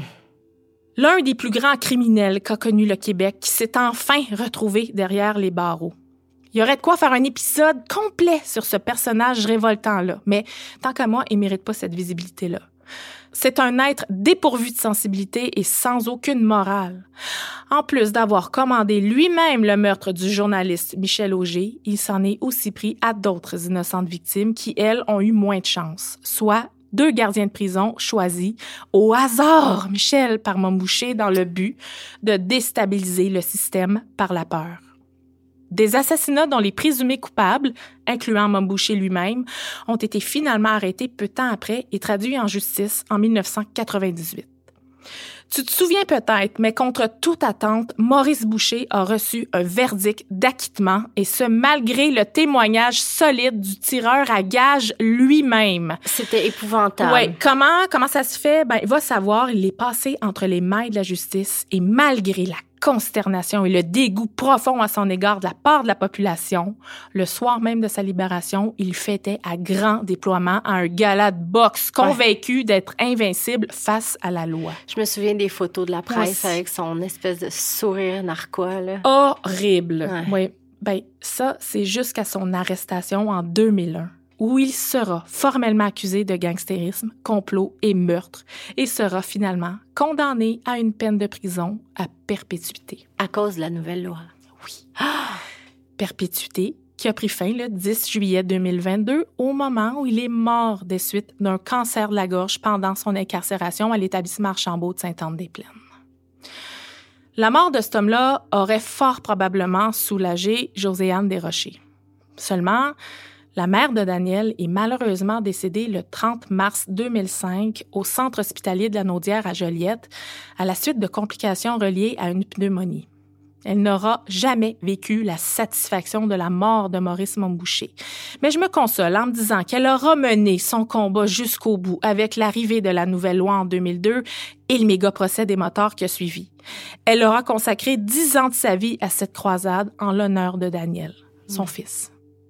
L'un des plus grands criminels qu'a connu le Québec qui s'est enfin retrouvé derrière les barreaux. Il y aurait de quoi faire un épisode complet sur ce personnage révoltant-là, mais tant qu'à moi, il mérite pas cette visibilité-là. C'est un être dépourvu de sensibilité et sans aucune morale. En plus d'avoir commandé lui-même le meurtre du journaliste Michel Auger, il s'en est aussi pris à d'autres innocentes victimes qui, elles, ont eu moins de chance, soit deux gardiens de prison choisis au hasard, Michel, par Montboucher, dans le but de déstabiliser le système par la peur. Des assassinats dont les présumés coupables, incluant Mambouché lui-même, ont été finalement arrêtés peu de temps après et traduits en justice en dix-neuf cent quatre-vingt-dix-huit. Tu te souviens peut-être, mais contre toute attente, Maurice Boucher a reçu un verdict d'acquittement, et ce malgré le témoignage solide du tireur à gages lui-même. C'était épouvantable. Oui. Comment, comment ça se fait? Ben, il va savoir, il est passé entre les mailles de la justice, et malgré la consternation et le dégoût profond à son égard de la part de la population, le soir même de sa libération, il fêtait à grand déploiement à un gala de boxe, convaincu ouais. d'être invincible face à la loi. Je me souviens des photos de la presse oui. avec son espèce de sourire narquois, là. Horrible. Ouais. Oui. Ben, ça, c'est jusqu'à son arrestation en deux mille un, où il sera formellement accusé de gangstérisme, complot et meurtre, et sera finalement condamné à une peine de prison à perpétuité. À cause de la nouvelle loi. Oui. Ah! Perpétuité qui a pris fin le dix juillet deux mille vingt-deux, au moment où il est mort des suites d'un cancer de la gorge pendant son incarcération à l'établissement Archambault de Sainte-Anne-des-Plaines. La mort de cet homme-là aurait fort probablement soulagé Josiane Desrochers. Seulement, la mère de Daniel est malheureusement décédée le trente mars deux mille cinq au centre hospitalier de la Naudière à Joliette à la suite de complications reliées à une pneumonie. Elle n'aura jamais vécu la satisfaction de la mort de Maurice Mambouché. Mais je me console en me disant qu'elle aura mené son combat jusqu'au bout avec l'arrivée de la nouvelle loi en deux mille deux et le méga-procès des motards qui a suivi. Elle aura consacré dix ans de sa vie à cette croisade en l'honneur de Daniel, son mmh. fils.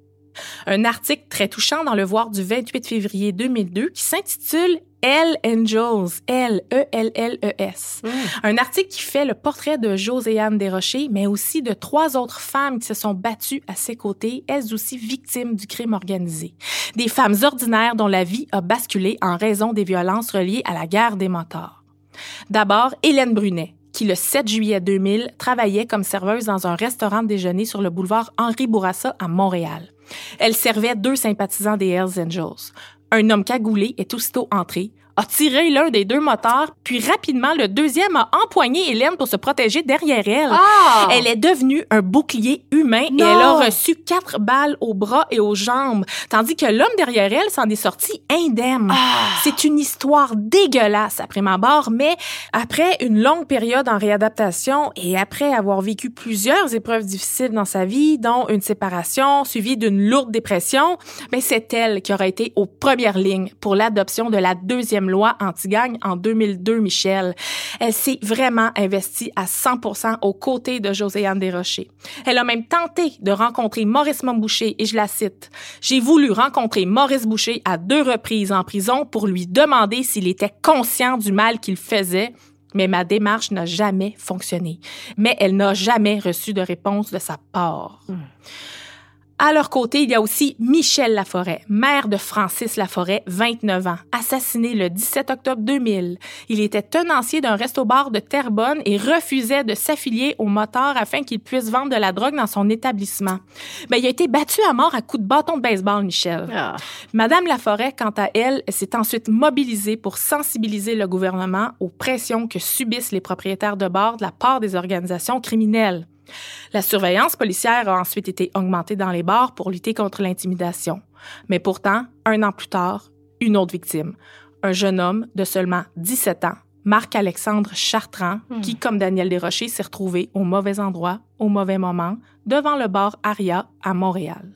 Un article très touchant dans Le Voir du vingt-huit février deux mille deux qui s'intitule « Elle Angels », L E L L E S. Mm. Un article qui fait le portrait de Josiane Desrochers, mais aussi de trois autres femmes qui se sont battues à ses côtés, elles aussi victimes du crime organisé. Des femmes ordinaires dont la vie a basculé en raison des violences reliées à la guerre des motards. D'abord, Hélène Brunet, qui, le sept juillet deux mille, travaillait comme serveuse dans un restaurant de déjeuner sur le boulevard Henri Bourassa à Montréal. Elle servait deux sympathisants des Hells Angels. Un homme cagoulé est aussitôt entré, a tiré l'un des deux motards, puis rapidement, le deuxième a empoigné Hélène pour se protéger derrière elle. Ah! Elle est devenue un bouclier humain non. et elle a reçu quatre balles aux bras et aux jambes, tandis que l'homme derrière elle s'en est sorti indemne. Ah! C'est une histoire dégueulasse après ma mort, mais après une longue période en réadaptation et après avoir vécu plusieurs épreuves difficiles dans sa vie, dont une séparation suivie d'une lourde dépression, ben c'est elle qui aura été aux premières lignes pour l'adoption de la deuxième loi anti-gang en deux mille deux, Michel. Elle s'est vraiment investie à cent pour cent aux côtés de Josiane Desrochers. Elle a même tenté de rencontrer Maurice Mambouché et je la cite. « J'ai voulu rencontrer Maurice Boucher à deux reprises en prison pour lui demander s'il était conscient du mal qu'il faisait, mais ma démarche n'a jamais fonctionné. Mais elle n'a jamais reçu de réponse de sa part. Mmh. » À leur côté, il y a aussi Michel Laforêt, mère de Francis Laforêt, vingt-neuf ans, assassiné le dix-sept octobre deux mille. Il était tenancier d'un resto-bar de Terrebonne et refusait de s'affilier au motard afin qu'il puisse vendre de la drogue dans son établissement. Ben, il a été battu à mort à coups de bâton de baseball, Michel. Ah. Madame Laforêt, quant à elle, s'est ensuite mobilisée pour sensibiliser le gouvernement aux pressions que subissent les propriétaires de bars de la part des organisations criminelles. La surveillance policière a ensuite été augmentée dans les bars pour lutter contre l'intimidation. Mais pourtant, un an plus tard, une autre victime. Un jeune homme de seulement dix-sept ans, Marc-Alexandre Chartrand, mmh. qui, comme Daniel Desrochers, s'est retrouvé au mauvais endroit, au mauvais moment, devant le bar Aria à Montréal.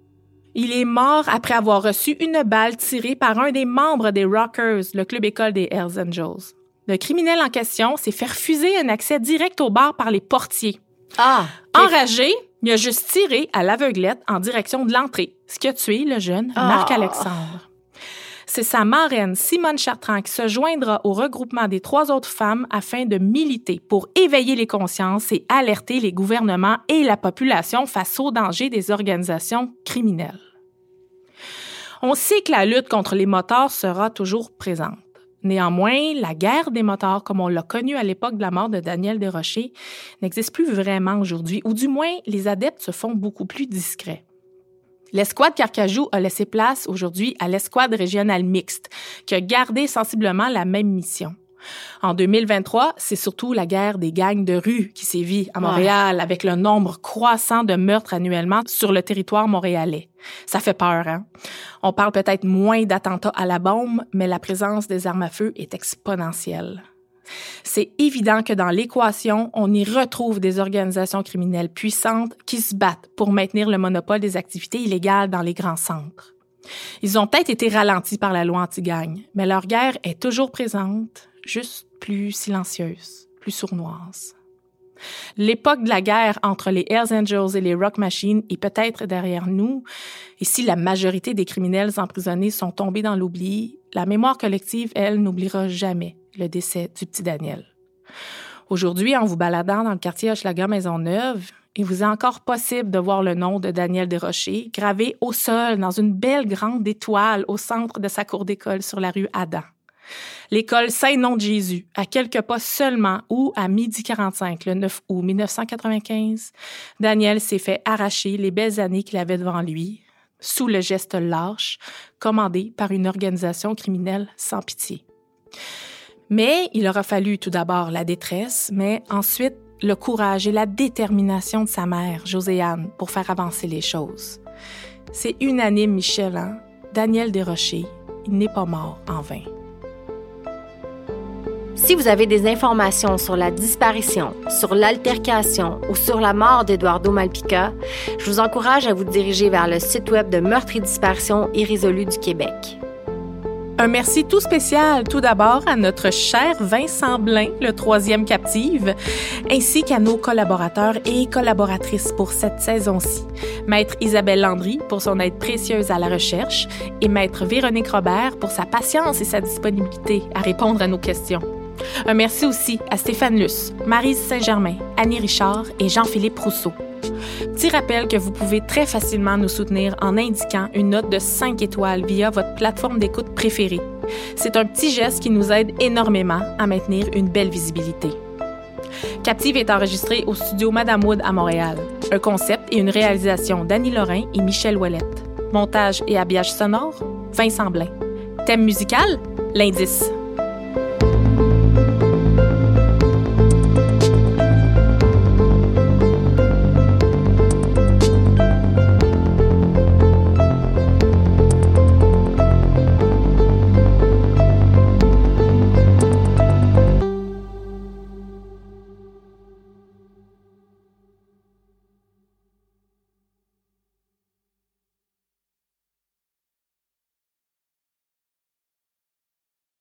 Il est mort après avoir reçu une balle tirée par un des membres des Rockers, le club-école des Hells Angels. Le criminel en question s'est fait refuser un accès direct au bar par les portiers. Ah! Enragé, il a juste tiré à l'aveuglette en direction de l'entrée, ce qui a tué le jeune ah. Marc-Alexandre. C'est sa marraine, Simone Chartrand, qui se joindra au regroupement des trois autres femmes afin de militer pour éveiller les consciences et alerter les gouvernements et la population face aux dangers des organisations criminelles. On sait que la lutte contre les motards sera toujours présente. Néanmoins, la guerre des motards, comme on l'a connue à l'époque de la mort de Daniel Desrochers, n'existe plus vraiment aujourd'hui, ou du moins, les adeptes se font beaucoup plus discrets. L'escouade Carcajou a laissé place aujourd'hui à l'escouade régionale mixte, qui a gardé sensiblement la même mission. En deux mille vingt-trois, c'est surtout la guerre des gangs de rue qui sévit à Montréal, ouais. avec le nombre croissant de meurtres annuellement sur le territoire montréalais. Ça fait peur, hein? On parle peut-être moins d'attentats à la bombe, mais la présence des armes à feu est exponentielle. C'est évident que dans l'équation, on y retrouve des organisations criminelles puissantes qui se battent pour maintenir le monopole des activités illégales dans les grands centres. Ils ont peut-être été ralentis par la loi anti-gang, mais leur guerre est toujours présente, juste plus silencieuse, plus sournoise. L'époque de la guerre entre les Hells Angels et les Rock Machines est peut-être derrière nous, et si la majorité des criminels emprisonnés sont tombés dans l'oubli, la mémoire collective, elle, n'oubliera jamais le décès du petit Daniel. Aujourd'hui, en vous baladant dans le quartier Hochelaga-Maisonneuve, il vous est encore possible de voir le nom de Daniel Desrochers gravé au sol dans une belle grande étoile au centre de sa cour d'école sur la rue Adam. L'école Saint-Nom-de-Jésus, à quelques pas seulement où, à midi quarante-cinq, le neuf août mille neuf cent quatre-vingt-quinze, Daniel s'est fait arracher les belles années qu'il avait devant lui, sous le geste lâche, commandé par une organisation criminelle sans pitié. Mais il aura fallu tout d'abord la détresse, mais ensuite le courage et la détermination de sa mère, Joséanne, pour faire avancer les choses. C'est unanime, Michel, hein? Daniel Desrochers, il n'est pas mort en vain. Si vous avez des informations sur la disparition, sur l'altercation ou sur la mort d'Eduardo Malpica, je vous encourage à vous diriger vers le site web de Meurtres et disparitions irrésolues du Québec. Un merci tout spécial, tout d'abord, à notre cher Vincent Blain, le troisième captive, ainsi qu'à nos collaborateurs et collaboratrices pour cette saison-ci. Maître Isabelle Landry pour son aide précieuse à la recherche et Maître Véronique Robert pour sa patience et sa disponibilité à répondre à nos questions. Un merci aussi à Stéphane Luce, Maryse Saint-Germain, Annie Richard et Jean-Philippe Rousseau. Petit rappel que vous pouvez très facilement nous soutenir en indiquant une note de cinq étoiles via votre plateforme d'écoute préférée. C'est un petit geste qui nous aide énormément à maintenir une belle visibilité. Captive est enregistré au studio Madame Wood à Montréal. Un concept et une réalisation d'Annie Lorrain et Michel Ouellette. Montage et habillage sonore, Vincent Blain. Thème musical, l'indice.